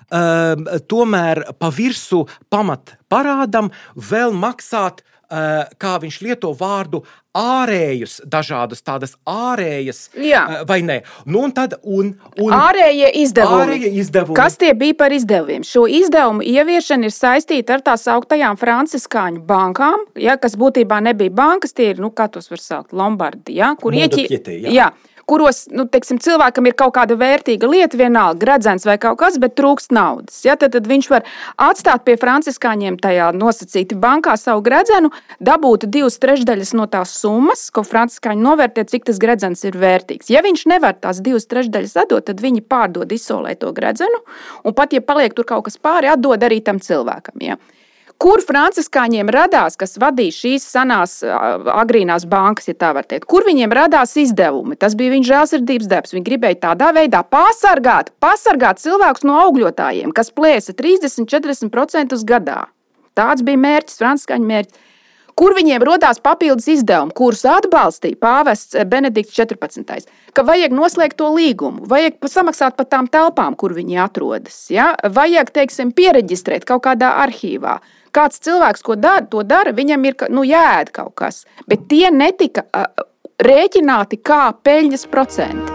uh, tomēr pa virsu pamat parādam vēl maksāt, uh, kā viņš lieto vārdu, ārējus, dažādas tādas ārējas, uh, vai ne? Nu, un tad, un, un, ārējie izdevumi. Ārējie izdevumi. Kas tie bija par izdevumiem? Šo izdevumu ieviešana ir saistīta ar tās augtajām franciskāņu bankām, ja, kas būtībā nebija bankas, tie ir, nu, kā tos var saukt, Lombardi, ja, kur, ieķi, pietē, jā. Jā, kuros, nu, teiksim, cilvēkam ir kaut kāda vērtīga lieta, vienalga, gredzens vai kaut kas, bet trūkst naudas. Ja? Tad, tad viņš var atstāt pie franciskāņiem tajā nosacīti bankā savu gredzenu, dabūt divas trešdaļas no tās summas, ko franciskāņi novērtē, cik tas gredzens ir vērtīgs. Ja viņš nevar tās divas trešdaļas atdot, tad viņi pārdod, izsolē to gredzenu, un pat, ja paliek tur kaut kas pāri, atdod arī tam cilvēkam. Ja? Kur franciskāņiem radās, kas vadīja šīs senās agrīnās bankas, ja tā var teikt, kur viņiem radās izdevumi? Tas bija viņa žēlsirdības darbs. Viņi gribēja tādā veidā pasargāt, pasargāt cilvēkus no augļotājiem, kas plēsa trīsdesmit līdz četrdesmit procentus gadā. Tāds bija mērķis, franciskāņu mērķis. Kur viņiem rodās papildus izdevumi, kurus atbalstīja pāvests Benedikts četrpadsmitais, ka vajag noslēgt to līgumu, vajag samaksāt par tām telpām, kur viņi atrodas, ja? Vajag, teiksim, piereģistrēt kaut kādā arhīvā. Kāds cilvēks, ko dara, to dara, viņam ir, nu, jāēd kaut kas, bet tie netika uh, rēķināti kā peļņas procenti.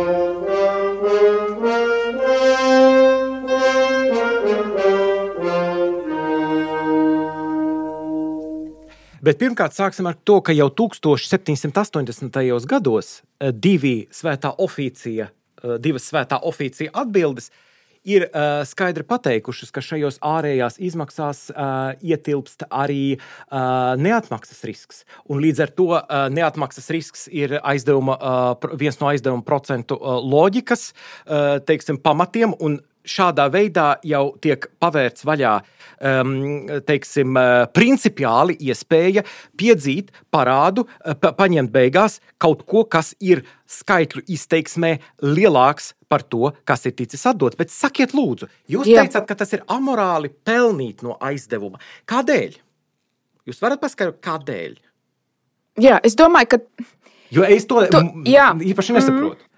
Bet pirmkārt sāksim ar to, ka jau tukstāš septiņsimt astoņdesmitajos gados divi svētā oficija, divas svētā oficija atbildes ir uh, skaidri pateikušas, ka šajos ārējās izmaksās uh, ietilpst arī uh, neatmaksas risks. Un līdz ar to uh, neatmaksas risks ir aizdevuma, uh, viens no aizdevuma procentu uh, loģikas, uh, teiksim, pamatiem, un šādā veidā jau tiek pavērts vaļā, um, teiksim, uh, principiāli iespēja piedzīt parādu, pa, paņemt beigās kaut ko, kas ir skaitļu izteiksmē lielāks par to, kas ir ticis atdots. Bet sakiet lūdzu, jūs Jā. teicāt, ka tas ir amorāli pelnīt no aizdevuma. Kādēļ? Jūs varat paskaidrot, kādēļ? Jā, es domāju, ka... Jo es to tu, īpaši nesaprotu. Mm.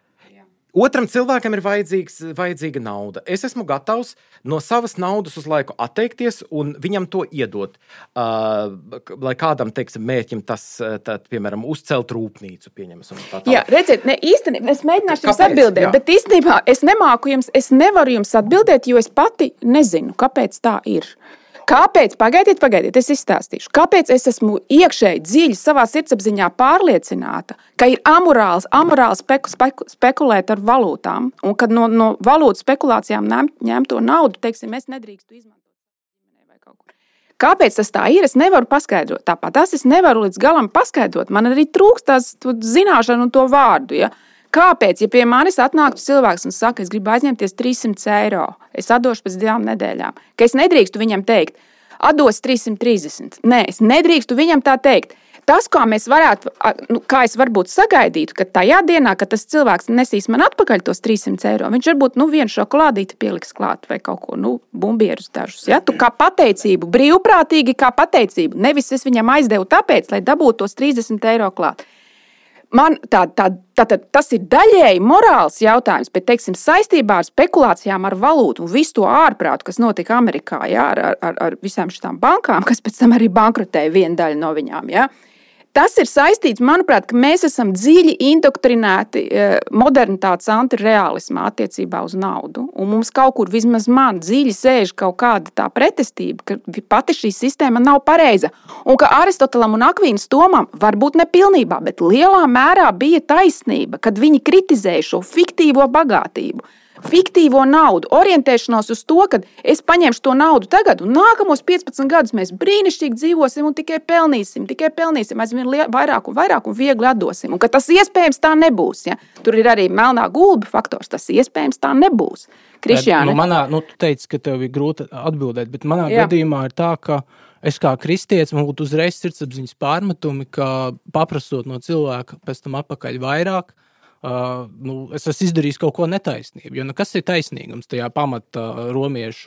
Otram cilvēkam ir vajadzīgs, vajadzīga nauda. Es esmu gatavs no savas naudas uz laiku atteikties un viņam to iedot. Uh, lai kādam, teiksim, mērķim tas, tad, piemēram, uzcelt rūpnīcu, pieņemas. Jā, redziet, ne, īstenībā, es mēģināšu jums atbildēt, Jā. bet īstenībā es nemāku jums, es nevaru jums atbildēt, jo es pati nezinu, kāpēc tā ir. Kāpēc? Pagaidiet, pagaidiet, es izstāstīšu. Kāpēc es esmu iekšēji dziļi savā sirdsapziņā pārliecināta, ka ir amorāls, amorāls speku, speku, spekulēt ar valūtām, un kad no, no valūtu spekulācijām ņem, ņem to naudu, teiksim, es nedrīkstu izmantot. Kāpēc tas tā ir? Es nevaru paskaidrot. Tāpat tas es nevaru līdz galam paskaidrot. Man arī trūkst tās zināšanu un to vārdu, ja? Kāpēc, ja pie manis atnāktu cilvēks un saka, es gribu aizņemties trīssimts eiro, es atdošu pēc divām nedēļām, ka es nedrīkstu viņam teikt, atdos trīssimt trīsdesmit. Nē, es nedrīkstu viņam tā teikt. Tas, kā mēs varētu, nu, kā es varbūt sagaidītu, ka tajā dienā, kad tas cilvēks nesīs man atpakaļ tos trīssimt eiro, viņš varbūt, nu, vienu šokolādīti pieliks klāt vai kaut ko, nu, bumbierus dažus, ja? Tu kā pateicību, brīvprātīgi kā pateicību, nevis es viņam aizdevu tāpēc, lai dabūtu tos trīsdesmit eiro klāt. Man tā, tā, tā, tā, tas ir daļēji morāls jautājums, bet, teiksim, saistībā ar spekulācijām ar valūtu un visu to ārprātu, kas notika Amerikā, jā, ar, ar, ar visām šitām bankām, kas pēc tam arī bankrotēja viena daļa no viņām, jā. Tas ir saistīts, manuprāt, ka mēs esam dziļi indoktrinēti modernitātes antireālismā attiecībā uz naudu. Un mums kaut kur, vismaz man, dziļi sēž kaut kāda tā pretestība, ka pati šī sistēma nav pareiza. Un ka Aristotelam un Akvīnas Tomam varbūt nepilnībā, bet lielā mērā bija taisnība, kad viņi kritizēja šo fiktīvo bagātību. Fiktīvo naudu, orientēšanos uz to, ka es paņemšu to naudu tagad un nākamos piecpadsmit gadus mēs brīnišķīgi dzīvosim un tikai pelnīsim, tikai pelnīsim, aizvien vairāk un vairāk un viegli atdosim. Un ka tas iespējams tā nebūs. Ja? Tur ir arī melnā gulba faktors, tas iespējams tā nebūs. Krišjāne? Nu, manā, nu, tu teici, ka tev ir grūti atbildēt, bet manā Jā. gadījumā ir tā, ka es kā kristietis, man būtu uzreiz sirdsapziņas pārmetumi, ka paprasot no cilvēka pēc tam atpakaļ vairāk, Uh, nu, es esmu izdarījis kaut ko netaisnību, jo nu, kas ir taisnīgums tajā pamata romiešu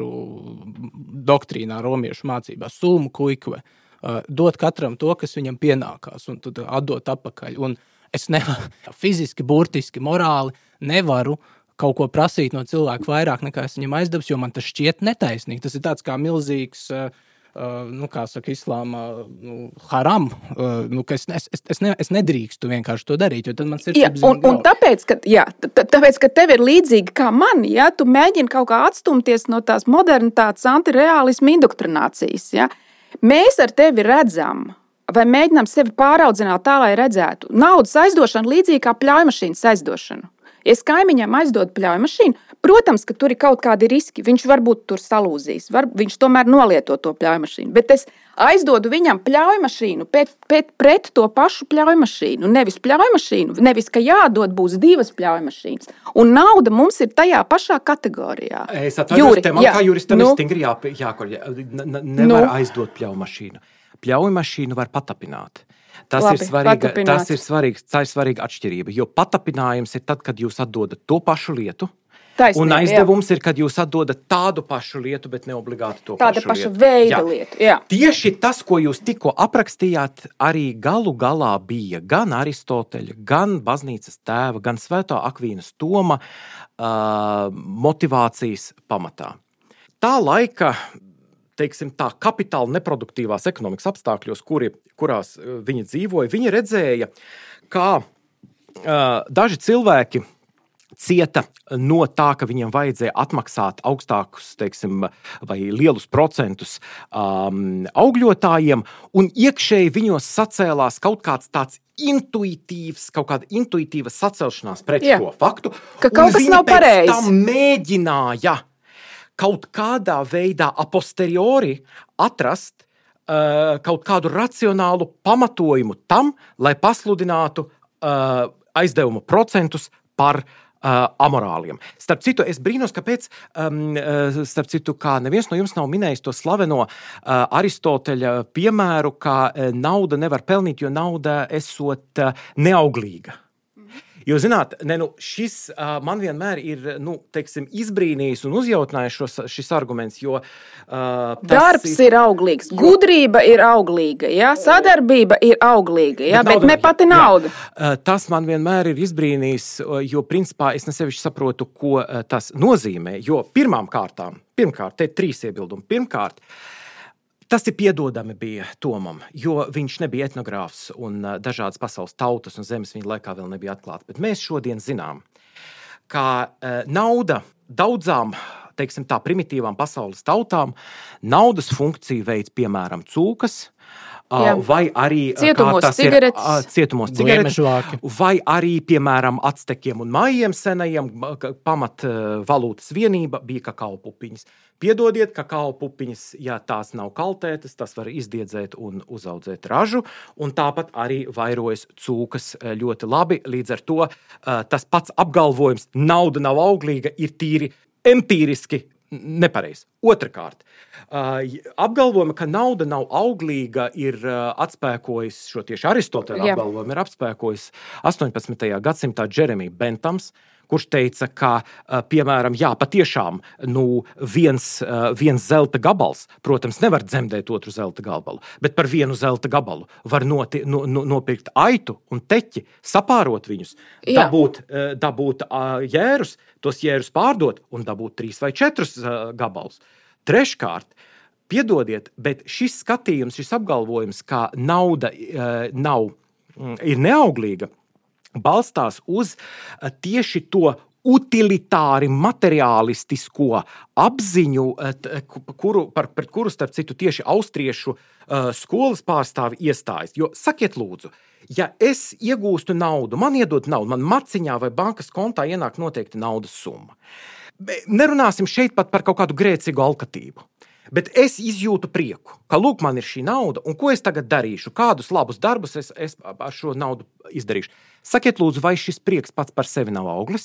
doktrīnā, romiešu mācībā, summa kuikve, uh, dot katram to, kas viņam pienākās, un tad atdot atpakaļ. Un es nevaru, fiziski, burtiski, morāli nevaru kaut ko prasīt no cilvēka vairāk, nekā es viņam aizdevis, jo man tas šķiet netaisnīgi. Tas ir tāds kā milzīgs... Uh, Uh, nu, kā saka, islāmā, nu, haram, uh, nu, ka es, es, es, ne, es nedrīkstu vienkārši to darīt, jo tad man sirdsapziņa jā, un, un tāpēc, ka, jā, tāpēc, ka tev ir līdzīgi kā man, ja, tu mēģini kaut kā atstumties no tās modernitātes antireālisma indoktrinācijas, ja. Mēs ar tevi redzam vai mēģinām sevi pāraudzināt tā, lai redzētu. Naudas aizdošana līdzīgi kā pļaujmašīnas aizdošana. Ja es kaimiņam aizdodu pļaujmašīnu, protams, ka tur ir kaut kādi riski. Viņš varbūt tur salūzīs, var, viņš tomēr nolieto to pļaujmašīnu. Bet es aizdodu viņam pļaujmašīnu pret, pret, pret to pašu pļaujmašīnu. Nevis pļaujmašīnu, nevis, ka jādod būs divas pļaujmašīnas. Un nauda mums ir tajā pašā kategorijā. Es atvainojos, te man jā, kā juristam nu, ir stingri jā, jākoļ. Nevar nu, aizdot pļaujmašīnu. Pļaujmašīnu var patapināt. Tas, Labi, ir svarīga, tas ir svarīgs, tā ir svarīga atšķirība, jo patapinājums ir tad, kad jūs atdodat to pašu lietu, Taisnība, un aizdevums jā. Ir, kad jūs atdodat tādu pašu lietu, bet ne obligāti to Tāda pašu lietu. Tāda paša veida jā. Lietu, jā. Tieši tas, ko jūs tikko aprakstījāt, arī galu galā bija gan Aristoteļa, gan baznīcas tēva, gan Svētā Akvīnas Toma uh, motivācijas pamatā. Tā laika teiksim tā, kapitāla neproduktīvās ekonomikas apstākļos, kuri, kurās viņi dzīvoja, viņi redzēja, kā uh, daži cilvēki cieta no tā, ka viņiem vajadzēja atmaksāt augstākus, teiksim, vai lielus procentus um, augļotājiem, un iekšēji viņos sacēlās kaut kāds tāds intuitīvs, kaut kāda intuitīva sacelšanās pret Jā. Šo faktu. Ka kaut kas nav pareizi. Un viņi pēc tam mēģināja kaut kādā veidā a posteriori atrast uh, kaut kādu racionālu pamatojumu tam, lai pasludinātu uh, aizdevumu procentus par uh, amorāliem. Starp citu, es brīnos, kāpēc, um, uh, starp citu, kā neviens no jums nav minējis to slaveno uh, Aristoteļa piemēru, ka uh, nauda nevar pelnīt, jo nauda esot uh, neauglīga. Jo, zināt, ne, nu, šis uh, man vienmēr ir, nu, teiksim, izbrīnījis un uzjautinājis šos, šis arguments, jo... Uh, Darbs ir, ir auglīgs, jo, gudrība ir auglīga, ja? Sadarbība ir auglīga, ja? bet, bet ne pati nauda. Uh, tas man vienmēr ir izbrīnījis, jo, principā, es nesevišķi saprotu, ko uh, tas nozīmē, jo pirmām kārtām, pirmkārt, te ir trīs iebildumi, pirmkārt, tas ir piedodami bija Tomam, jo viņš nebija etnogrāfs un dažādas pasaules tautas un zemes viņa laikā vēl nebija atklāta. Bet mēs šodien zinām, ka uh, nauda daudzām, teiksim tā, primitīvām pasaules tautām, naudas funkciju veids, piemēram, cūkas, uh, vai arī cietumos cigaretes, ir, uh, cietumos cigaretes vai arī, piemēram, actekiem un maijiem senajiem pamat uh, valūtas vienība bija kakao pupiņas. Piedodiet, kakao pupiņas, ja tās nav kaltētas, tas var izdiedzēt un uzaudzēt ražu, un tāpat arī vairojas cūkas ļoti labi. Līdz ar to tas pats apgalvojums, nauda nav auglīga, ir tīri empīriski nepareizi. Otrakārt, apgalvojumi, ka nauda nav auglīga, ir atspēkojis šo tieši Aristoteļa apgalvojumu, ir apspēkojis astoņpadsmitajā gadsimtā Jeremy Bentams, kurš teica, ka, piemēram, jā, patiešām, nu, viens, viens zelta gabals, protams, nevar dzemdēt otru zelta gabalu, bet par vienu zelta gabalu var noti, no, no, nopirkt aitu un teķi, sapārot viņus, jā. dabūt, dabūt jērus, tos jērus pārdot un dabūt trīs vai četrus gabalus. Treškārt, piedodiet, bet šis skatījums, šis apgalvojums, ka nauda nav, ir neauglīga, balstās uz tieši to utilitāri materiālistisko apziņu, kuru, par, par kuru, starp citu, tieši austriešu uh, skolas pārstāvi iestājas. Jo, sakiet lūdzu, ja es iegūstu naudu, man iedod naudu, man maciņā vai bankas kontā ienāk noteikti naudas summa. Nerunāsim šeit pat par kaut kādu grēcīgu alkatību. Bet es izjūtu prieku, ka lūk, man ir šī nauda, un ko es tagad darīšu, kādus labus darbus es, es ar šo naudu izdarīšu. Sakiet, lūdzu, vai šis prieks pats par sevi nav auglis?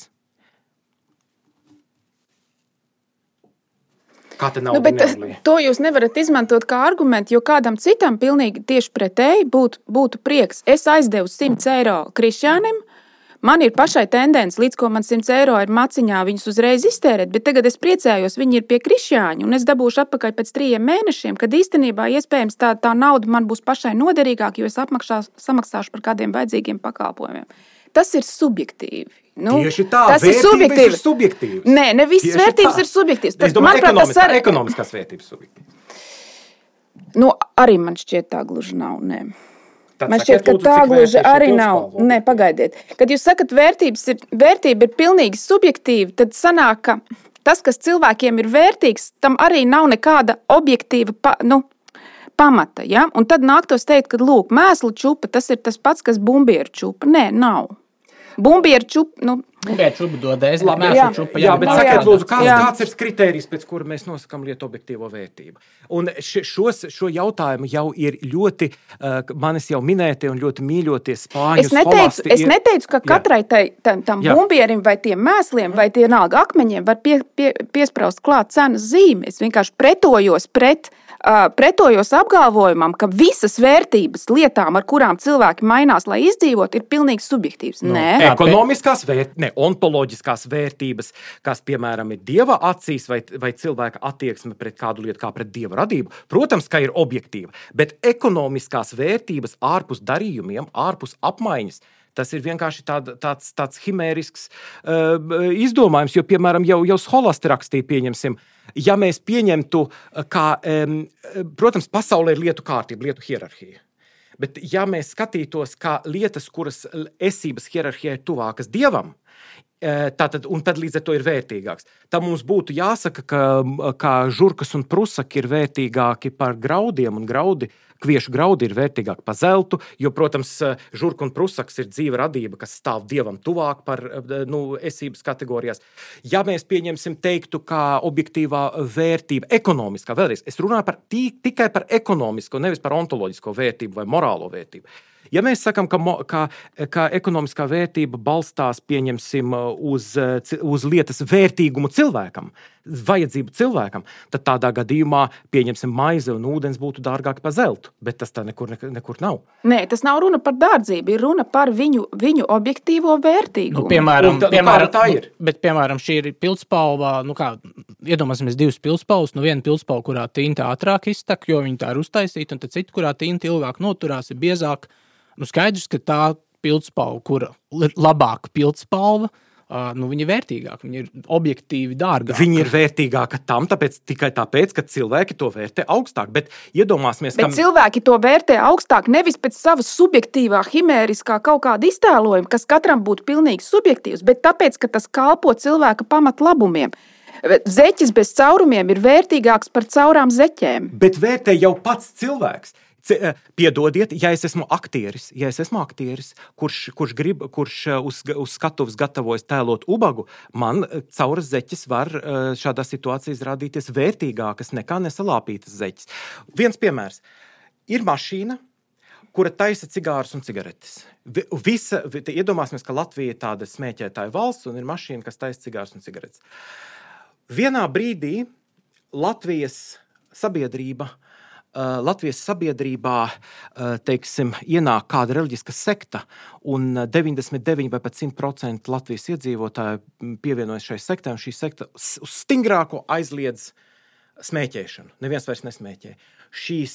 Kā te nauda nu, bet neauglīja? To jūs nevarat izmantot kā argumentu, jo kādam citam pilnīgi tieši pretēji būtu, būtu prieks. Es aizdevu simts eiro krišjānim, man ir pašai tendence, līdz ko man simts eiro ir maciņā, viņus uzreiz iztērēt, bet tagad es priecājos, viņi ir pie krišjāņa, un es dabūšu atpakaļ pēc trījiem mēnešiem, kad īstenībā iespējams tā, tā nauda man būs pašai noderīgāka, jo es samaksāšu par kādiem vajadzīgiem pakalpojumiem. Tas ir subjektīvi. Nu, Tieši tā, tas vērtības ir, ir subjektīvas. Nē, ne visas vērtības tā. Ir subjektīvas. Es domāju, ekonomiskās, ar... ekonomiskās vērtības subjektīvas. Nu, arī man šķiet tā gluži nav, nē. Tad man šķiet, ka tā gluži arī nav. Nē, pagaidiet. Kad jūs sakat, vērtības ir, vērtība ir pilnīgi subjektīva, tad sanāk, ka tas, kas cilvēkiem ir vērtīgs, tam arī nav nekāda objektīva pa, nu, pamata. Ja? Un tad nāktos teikt, ka lūk, mēslu čupa, tas ir tas pats, kas bumbieru čupa. Nē, nav. Bumbieru čupa, nu, Bumbieru čupa dod ēst, Labi, mēslu jā, čupa. jā, bet jā, sakiet, jā. lūdzu, kāds, Jā. kāds ir kritērijs, pēc kura mēs nosakām lietu objektīvo vērtību? Un š, šos, šo jautājumu jau ir ļoti, uh, manis jau minētie un ļoti mīļotie spāņu Es neteicu, skolasti es ir- neteicu, ka Jā. katrai tai, tam, tam Jā. bumbierim vai tiem mēsliem vai tie nalga akmeņiem var pie, pie, piespraust klāt cenas zīmi. Es vienkārši pretojos pret, uh, pretojos apgalvojumam, ka visas vērtības lietām, ar kurām cilvēki mainās, lai izdzīvot, ir pilnīgi subjektīvs. Nu, Nē. Ekonomiskās vērtības, ne ontoloģiskās vērtības, kas, piemēram, ir dieva acīs vai, vai cilvēka attieksme pret kādu lietu, kā pret dieva radību. Protams, ka ir objektīva, bet ekonomiskās vērtības ārpus darījumiem, ārpus apmaiņas, tas ir vienkārši tād, tāds, tāds himērisks uh, izdomājums, jo, piemēram, jau, jau Scholasti rakstīja, pieņemsim, ja mēs pieņemtu, kā, um, protams, pasaulē ir lietu kārtība, lietu hierarhija. Bet, ja mēs skatītos, kā lietas, kuras esības hierarhijā ir tuvākas dievam, tātad, un tad līdz ar to ir vērtīgāks, tad mums būtu jāsaka, ka, ka žurkas un prusaki ir vērtīgāki par graudiem, un graudi, kviešu graudi ir vērtīgāki par zeltu, jo, protams, žurka un prusaks ir dzīva radība, kas stāv dievam tuvāk par nu, esības kategorijās. Ja mēs pieņemsim teiktu, kā objektīvā vērtība, ekonomiskā, vēlreiz, es runāju par, tī, tikai par ekonomisko, nevis par ontoloģisko vērtību vai morālo vērtību. Ja mēs sakām, ka, ka, ka ekonomiskā vērtība balstās, pieņemsim, uz, uz lietas vērtīgumu cilvēkam, vajadzību cilvēkam, tad tādā gadījumā, pieņemsim, maize un ūdens būtu dārgāki par zeltu, bet tas tā nekur, nekur nav. Nē, tas nav runa par dārdzību, ir runa par viņu, viņu objektīvo vērtīgumu. Nu, piemēram, Un tā- nu, piemēram, kāda tā ir? Nu, bet, piemēram, šī ir pildspalva, nu kā, iedomāsimies divas pildspalvas, nu viena pildspalva, kurā tinta ātrāk iztak, jo viņa tā ir uztaisīta, un tad cita, kurā tinta ilgāk noturās, ir biezāk. Nu, skaidrs, ka tā pildspalva, kura ir labāka pildspalva, uh, nu, viņa ir vērtīgāka, viņa ir objektīvi dārgāka. Viņa ir vērtīgāka tam, tāpēc, tikai tāpēc, ka cilvēki to vērtē augstāk. Bet iedomāsimies, Bet ka cilvēki to vērtē augstāk nevis pēc savas subjektīvā, himēriskā kaut kāda iztēlojuma, kas katram būtu pilnīgi subjektīvs, bet tāpēc, ka tas kalpo cilvēka pamatlabumiem. Zeķis bez caurumiem ir vērtīgāks par caurām zeķēm. Bet vērtē jau pats cilvēks. Piedodiet, ja es esmu aktieris, ja es esmu aktieris, kurš, kurš, grib, kurš uz, uz skatuves gatavojas tēlot ubagu, man cauras zeķis var šādā situācijā izrādīties vērtīgākas nekā nesalāpītas zeķis. Viens piemērs. Ir mašīna, kura taisa cigārus un cigaretes. Visa, iedomāsimies, ka Latvija ir tāda smēķētāja valsts un ir mašīna, kas taisa cigārus un cigaretes. Vienā brīdī Latvijas sabiedrība Latvijas sabiedrībā, teiksim, ienāk kāda reliģiska sekta, un deviņdesmit deviņi vai pat simt procenti Latvijas iedzīvotāji pievienojas šai sektai, un šī sekta uz stingrāko aizliedz smēķēšanu. Neviens vairs nesmēķē. Šīs,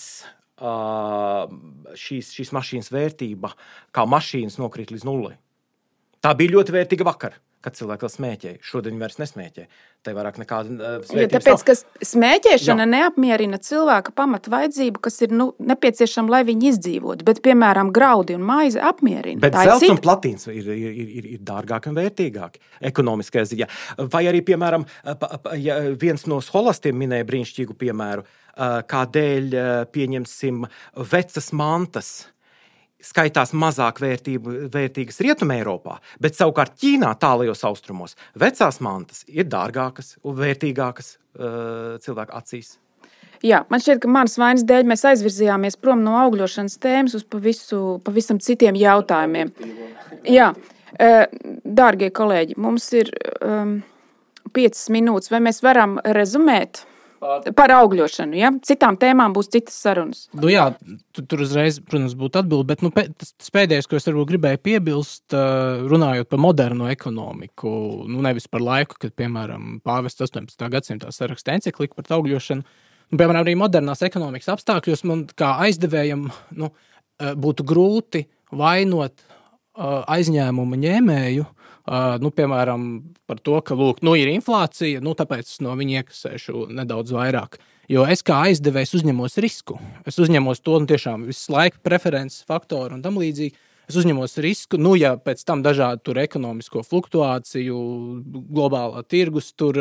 šīs, šīs mašīnas vērtība kā mašīnas nokrīt līdz nulli. Tā bija ļoti vērtīga vakar, kad cilvēki vēl smēķēja. Šodien viņi vairs nesmēķē. Tā ir vairāk nekāda uh, Ja vērtības tāpēc, nav. ka smēķēšana Jā. neapmierina cilvēka pamata vajadzību, kas ir nu, nepieciešama, lai viņi izdzīvotu, bet, piemēram, graudi un maize apmierina. Bet Tā ir zelts un cita- platīns ir, ir, ir, ir, ir dārgāki un vērtīgāki ekonomiskajā ziņā. Vai arī, piemēram, pa, pa, ja viens no Scholastiem minēja brīnišķīgu piemēru, uh, kādēļ, uh, pieņemsim, vecas mantas skaitās mazāk vērtību, vērtīgas Rietumē Eiropā, bet savukārt Ķīnā, tālajos austrumos, vecās mantas ir dārgākas un vērtīgākas uh, cilvēku acīs. Jā, man šķiet, ka manas vainas dēļ mēs aizvirzījāmies prom no augļošanas tēmas uz pavisu, pavisam citiem jautājumiem. Jā, dārgie kolēģi, mums ir um, piecas minūtes, vai mēs varam rezumēt par augļošanu? Ja? Citām tēmām būs citas sarunas. Nu, jā, tu, tur uzreiz, protams, būtu atbildi, bet nu, pē, tas, tas pēdējais, ko es varbūt gribēju piebilst, runājot par moderno ekonomiku, nu, nevis par laiku, kad, piemēram, pāvests astoņpadsmitā gadsimtā saraksta encikliku par augļošanu. Nu, piemēram, arī modernās ekonomikas apstākļos man kā aizdevējam nu, būtu grūti vainot aizņēmuma ņēmēju, Uh, nu, piemēram, par to, ka lūk, nu, ir inflācija, nu, tāpēc es no viņa iekasēšu nedaudz vairāk. Jo es kā aizdevējs uzņemos risku. Es uzņemos to nu, tiešām visu laiku preferences faktoru un tam līdzīgi. Es uzņemos risku, nu, ja pēc tam dažādu tur ekonomisko fluktuāciju, globālā tirgus tur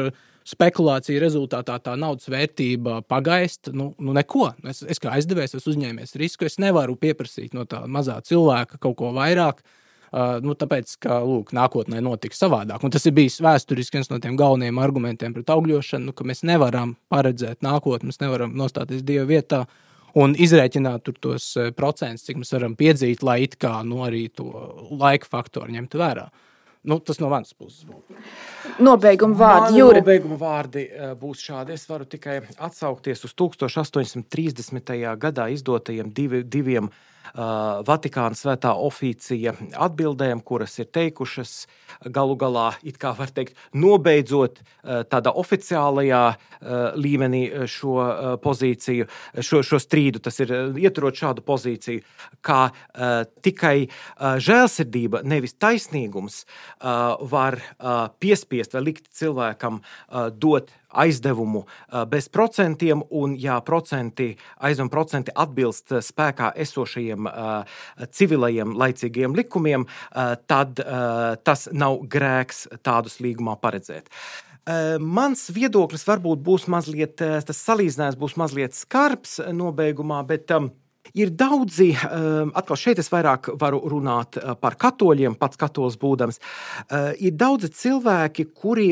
spekulācija rezultātā tā naudas vērtība pagaist, nu, nu neko. Es, es kā aizdevējs esmu uzņēmies risku, es nevaru pieprasīt no tā mazā cilvēka kaut ko vairāk, uh, nu, tāpēc, ka, lūk, nākotnē notiks savādāk. Un tas ir bijis vēsturiski viens no tiem galvenajiem argumentiem pret augļošanu, nu, ka mēs nevaram paredzēt nākotni, mēs nevaram nostāties Dieva vietā un izrēķināt tur tos procentus, cik mēs varam piedzīt, lai it kā, nu, arī to laika faktoru ņemtu vērā. Nu, tas no manas puses būtu. Nobeiguma vārdi, Juri. Nobeiguma vārdi būs šādi. Es varu tikai atsaukties uz tūkstoš astoņsimt trīsdesmitajā gadā izdotajiem divi, diviem uh, Vatikāna svētā oficija atbildēm, kuras ir teikušas galu galā, it kā var teikt, nobeidzot uh, tādā oficiālajā uh, līmenī šo uh, pozīciju, šo, šo strīdu, tas ir uh, ieturot šādu pozīciju, kā uh, tikai uh, žēlsirdība, nevis taisnīgums, uh, var uh, piespiest vai likt cilvēkam uh, dot aizdevumu uh, bez procentiem, un ja procenti, aizdevuma procenti atbilst spēkā esošajiem uh, civilajiem laicīgajiem likumiem, uh, tad uh, tas nav grēks tādus līgumā paredzēt. Uh, mans viedoklis varbūt būs mazliet, uh, tas salīdzinājums būs mazliet skarbs nobeigumā, bet um, ir daudzi, atkal šeit es vairāk varu runāt par katoļiem, pats katolis būdams, ir daudzi cilvēki, kuri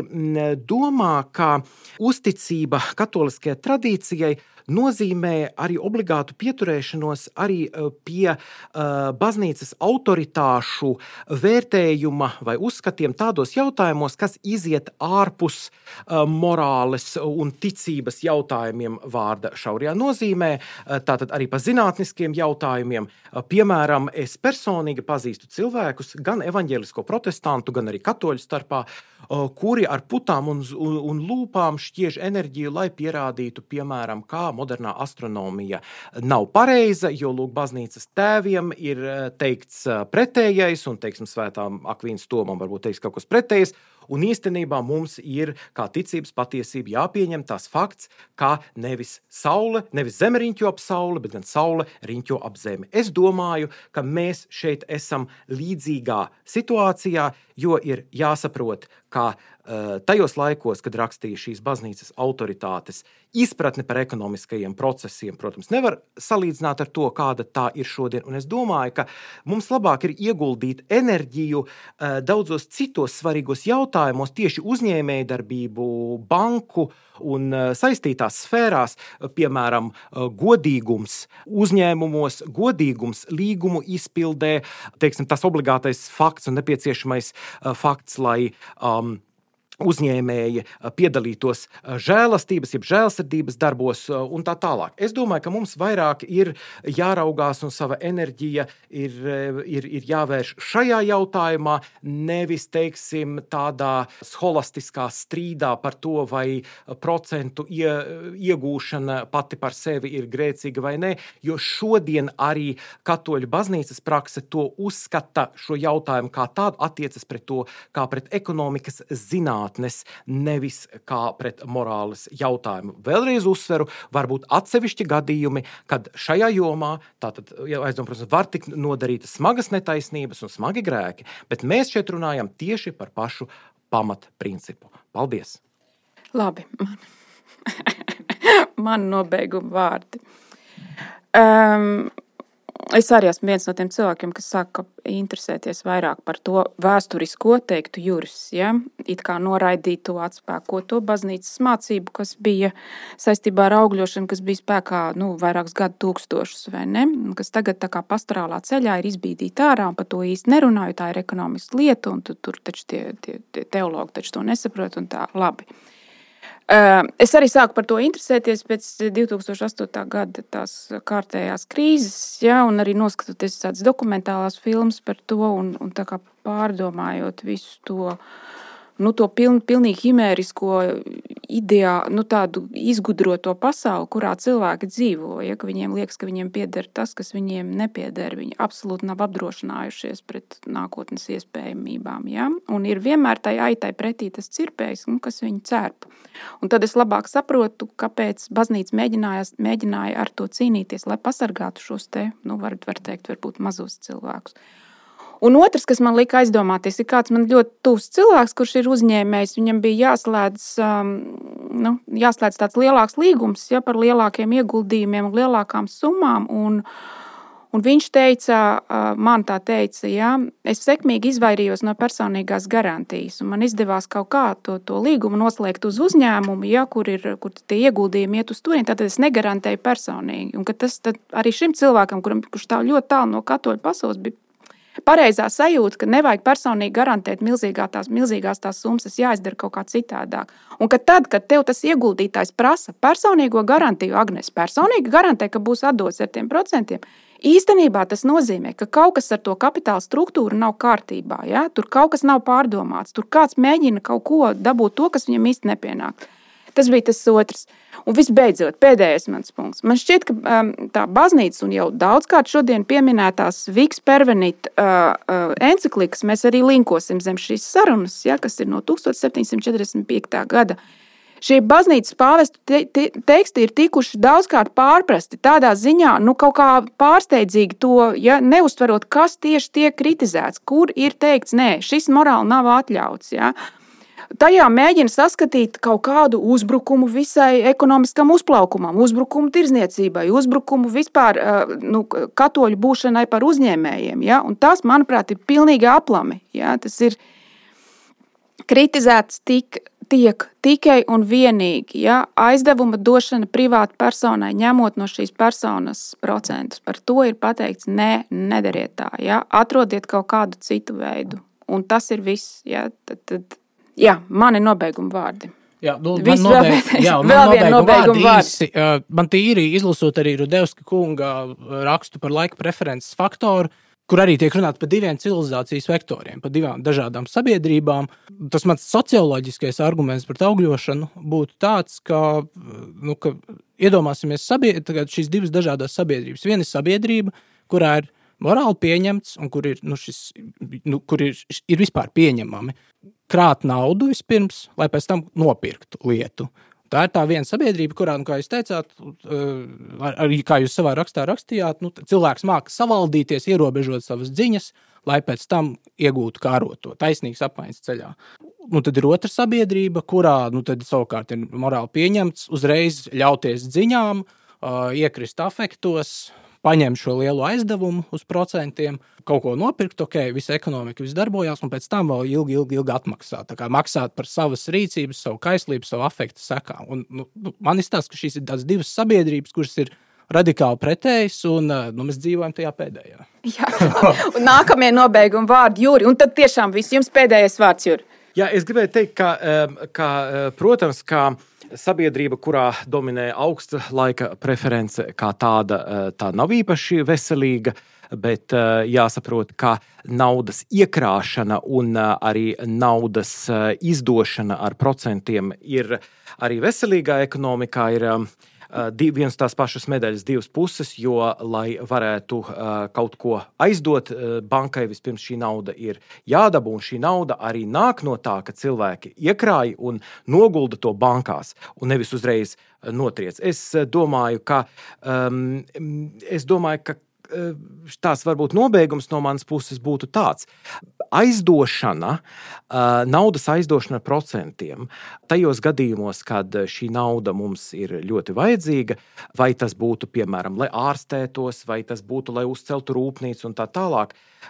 domā, ka uzticība katoliskajai tradīcijai nozīmē arī obligātu pieturēšanos arī pie uh, baznīcas autoritāšu vērtējuma vai uzskatiem tādos jautājumos, kas iziet ārpus uh, morāles un ticības jautājumiem vārda šaurajā nozīmē, uh, tātad arī pa zinātniskiem jautājumiem. Uh, piemēram, es personīgi pazīstu cilvēkus, gan evaņģelisko protestantu, gan arī katoļu starpā, uh, kuri ar putām un, un, un lūpām šķiež enerģiju, lai pierādītu, piemēram, kā modernā astronomija nav pareiza, jo, lūk, baznīcas tēviem ir teikts pretējais, un, teiksim, svētām Akvīnas Tomam varbūt teiks kaut kas pretējs, un īstenībā mums ir, kā ticības patiesība, jāpieņem tās fakts, ka nevis saule, nevis zeme riņķo ap sauli, bet gan saule riņķo ap zemi. Es domāju, ka mēs šeit esam līdzīgā situācijā, jo ir jāsaprot, ka uh, tajos laikos, kad rakstīja šīs baznīcas autoritātes, izpratne par ekonomiskajiem procesiem, protams, nevar salīdzināt ar to, kāda tā ir šodien. Un es domāju, ka mums labāk ir ieguldīt enerģiju uh, daudzos citos svarīgos jautājumos, tieši uzņēmējdarbību, banku un uh, saistītās sfērās, uh, piemēram, uh, godīgums uzņēmumos, godīgums līgumu izpildē, teiksim, tas obligātais fakts un nepieciešamais uh, fakts, lai um, uzņēmēji piedalītos žēlastības, jeb žēlsirdības darbos un tā tālāk. Es domāju, ka mums vairāk ir jāraugās un sava enerģija ir, ir, ir jāvērš šajā jautājumā, nevis, teiksim, tādā holastiskā strīdā par to, vai procentu ie, iegūšana pati par sevi ir grēcīga vai ne, jo šodien arī katoļu baznīcas prakse to uzskata šo jautājumu kā tādu, attiecas pret to kā pret ekonomikas zinātni, nevis kā pret morāles jautājumu. Vēlreiz uzsveru, varbūt atsevišķi gadījumi, kad šajā jomā, tātad, aizdomā, protams, var tikt nodarītas smagas netaisnības un smagi grēki, bet mēs šeit runājam tieši par pašu pamatprincipu. Paldies! Labi, man, man nobeiguma vārdi. Um, Es arī esmu viens no tiem cilvēkiem, kas sāka interesēties vairāk par to vēsturisko, teiktu Juris, ja? It kā noraidīt to, atspēkot to baznīcas mācību, kas bija saistībā ar augļošanu, kas bija spēkā, nu, vairākus gadu tūkstošus, vai ne? Kas tagad tā kā pastorālā ceļā ir izbīdīta ārā, un par to īsti nerunāju, tā ir ekonomiska lieta, un tu, tur taču tie, tie, tie teologi taču to nesaprot, un tā labi. Es arī sāku par to interesēties pēc divi tūkstoši astotā gada tās kārtējās krīzes, ja, un arī noskatoties tādas dokumentālās filmas par to un, un tā kā pārdomājot visu to, nu, to piln, pilnīgi himērisko ideā, nu, tādu izgudroto pasauli, kurā cilvēki dzīvo, ja, ka viņiem liekas, ka viņiem pieder tas, kas viņiem nepieder. Viņi absolūti nav apdrošinājušies pret nākotnes iespējamībām, ja, un ir vienmēr tai aitai pretī tas cirpējs, nu, kas viņu cērp. Un tad es labāk saprotu, kāpēc baznīca mēģināja ar to cīnīties, lai pasargātu šos te, nu, var, var teikt, varbūt mazos cilvēkus. Un otrs, kas man lika aizdomāties, ir kāds man ļoti tuvs cilvēks, kurš ir uzņēmējs. Viņam bija jāslēdz, um, nu, jāslēdz tāds lielāks līgums, ja, par lielākiem ieguldījumiem un lielākām summām. Un, un viņš teica, man tā teica, ja, es sekmīgi izvairījos no personīgās garantijas. Un man izdevās kaut kā to, to līgumu noslēgt uz uzņēmumu, ja, kur, ir, kur tie ieguldījumi iet uz turieni. Tātad es negarantēju personīgi. Un tas arī šim cilvēkam, kuram, kurš tā ļoti tālu no katoļu pasaules, bija pareizā sajūta, ka nevajag personīgi garantēt milzīgā tās, milzīgās tās summas, tas jāizdara kaut kā citādāk. Un ka tad, kad tev tas ieguldītājs prasa personīgo garantiju, Agnes, personīgi garantē, ka būs atdots ar tiem procentiem, īstenībā tas nozīmē, ka kaut kas ar to kapitāla struktūru nav kārtībā. Ja? Tur kaut kas nav pārdomāts, tur kāds mēģina kaut ko dabūt to, kas viņam īsti nepienāk. Tas bija tas otrs. Un visbeidzot, pēdējais mans punkts. Man šķiet, ka um, tā baznīca un jau daudzkārt šodien pieminētās Viks Pervenit uh, uh, enciklikas mēs arī linkosim zem šīs sarunas, ja, kas ir no tukstot septiņsimt četrdesmit piektā gada. Šie baznīcas pāvestu te, te, teksti ir tikuši daudzkārt pārprasti tādā ziņā, nu kaut kā pārsteidzīgi to, ja, neuztverot, kas tieši tiek kritizēts, kur ir teikts, nē, šis morāli nav atļauts, ja. Tajā mēģina saskatīt kaut kādu uzbrukumu visai ekonomiskam uzplaukumam, uzbrukumu tirzniecībai, uzbrukumu vispār nu, katoļu būšanai par uzņēmējiem. Ja? Un tas, manuprāt, ir pilnīgi aplami. Ja? Tas ir kritizēts tik, tiek tikai un vienīgi. Ja? Aizdevuma došana privāta personai, ņemot no šīs personas procentus. Par to ir pateikts, nē, nedariet tā. Ja? Atrodiet kaut kādu citu veidu. Un tas ir viss. Ja? Tad, tad, Jā, mani nobeiguma vārdi. Jā, nu, man nobeig, jā, man nobeiguma vārdi īsi. Man tīri izlasot arī Rudevska kunga rakstu par laika preferences faktoru, kur arī tiek runāts par diviem civilizācijas vektoriem, par divām dažādām sabiedrībām. Tas mans socioloģiskais arguments par augļošanu būtu tāds, ka, nu, ka iedomāsimies sabied, šīs divas dažādās sabiedrības. Viena ir sabiedrība, kurā ir morāli pieņemts un kur ir, nu, šis, nu, kur ir, ir vispār pieņemami krāt naudu vispirms, lai pēc tam nopirktu lietu. Tā ir tā viena sabiedrība, kurā, nu, kā jūs teicāt, arī kā jūs savā rakstā rakstījāt, nu, cilvēks māka savaldīties, ierobežot savas dziņas, lai pēc tam iegūtu kāroto taisnīgas apmaiņas ceļā. Nu, tad ir otra sabiedrība, kurā, nu, tad savukārt ir morāli pieņemts uzreiz ļauties dziņām, iekrist afektos, paņem šo lielu aizdevumu uz procentiem, kaut ko nopirkt, ok, visa ekonomika viss darbojās, un pēc tam vēl ilgi, ilgi, ilgi atmaksāt. Tā kā maksāt par savas rīcības, savu kaislību, savu afektu sekām. Un, nu, man izstāsta, ka šīs ir tās divas sabiedrības, kuras ir radikāli pretējas, un nu, mēs dzīvojam tajā pēdējā. Jā, un nākamie nobeiguma vārdi, Juri, un tad tiešām viss jums pēdējais vārds, Juri. Jā, es gribēju teikt, ka, ka protams, ka sabiedrība, kurā dominē augsta laika preference, kā tāda, tā nav īpaši veselīga, bet jāsaprot, ka naudas iekrāšana un arī naudas izdošana ar procentiem ir arī veselīgā ekonomikā, ir viens tās pašas medaļas divas puses, jo, lai varētu kaut ko aizdot bankai, vispirms šī nauda ir jādabū, un šī nauda arī nāk no tā, ka cilvēki iekrāja un nogulda to bankās, un nevis uzreiz notriec. Es domāju, ka, um, es domāju, ka tās varbūt nobeigums no manas puses būtu tāds. Aizdošana, naudas aizdošana ar procentiem, tajos gadījumos, kad šī nauda mums ir ļoti vajadzīga, vai tas būtu, piemēram, lai ārstētos, vai tas būtu, lai uzceltu rūpnīcu un tā tālāk,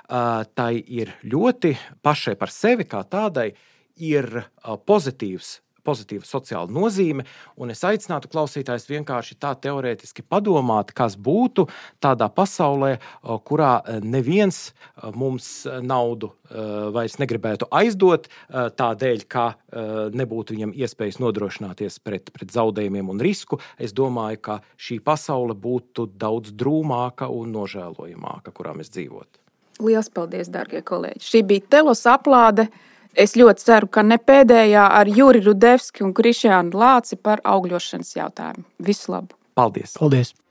tai ir ļoti pašai par sevi kā tādai ir pozitīvs pozitīva sociāla nozīme, un es aicinātu klausītājs vienkārši tā teorētiski padomāt, kas būtu tādā pasaulē, kurā neviens mums naudu vairs negribētu aizdot tādēļ, ka nebūtu viņam iespējas nodrošināties pret, pret zaudējumiem un risku. Es domāju, ka šī pasaule būtu daudz drūmāka un nožēlojamāka, kurā mēs dzīvotu. Lielas paldies, dārgie kolēģi! Šī bija Telos aplāde. Es ļoti ceru, ka ne pēdējā ar Juri Rudevski un Krišjānu Lāci par augļošanas jautājumu. Visu labu! Paldies! Paldies!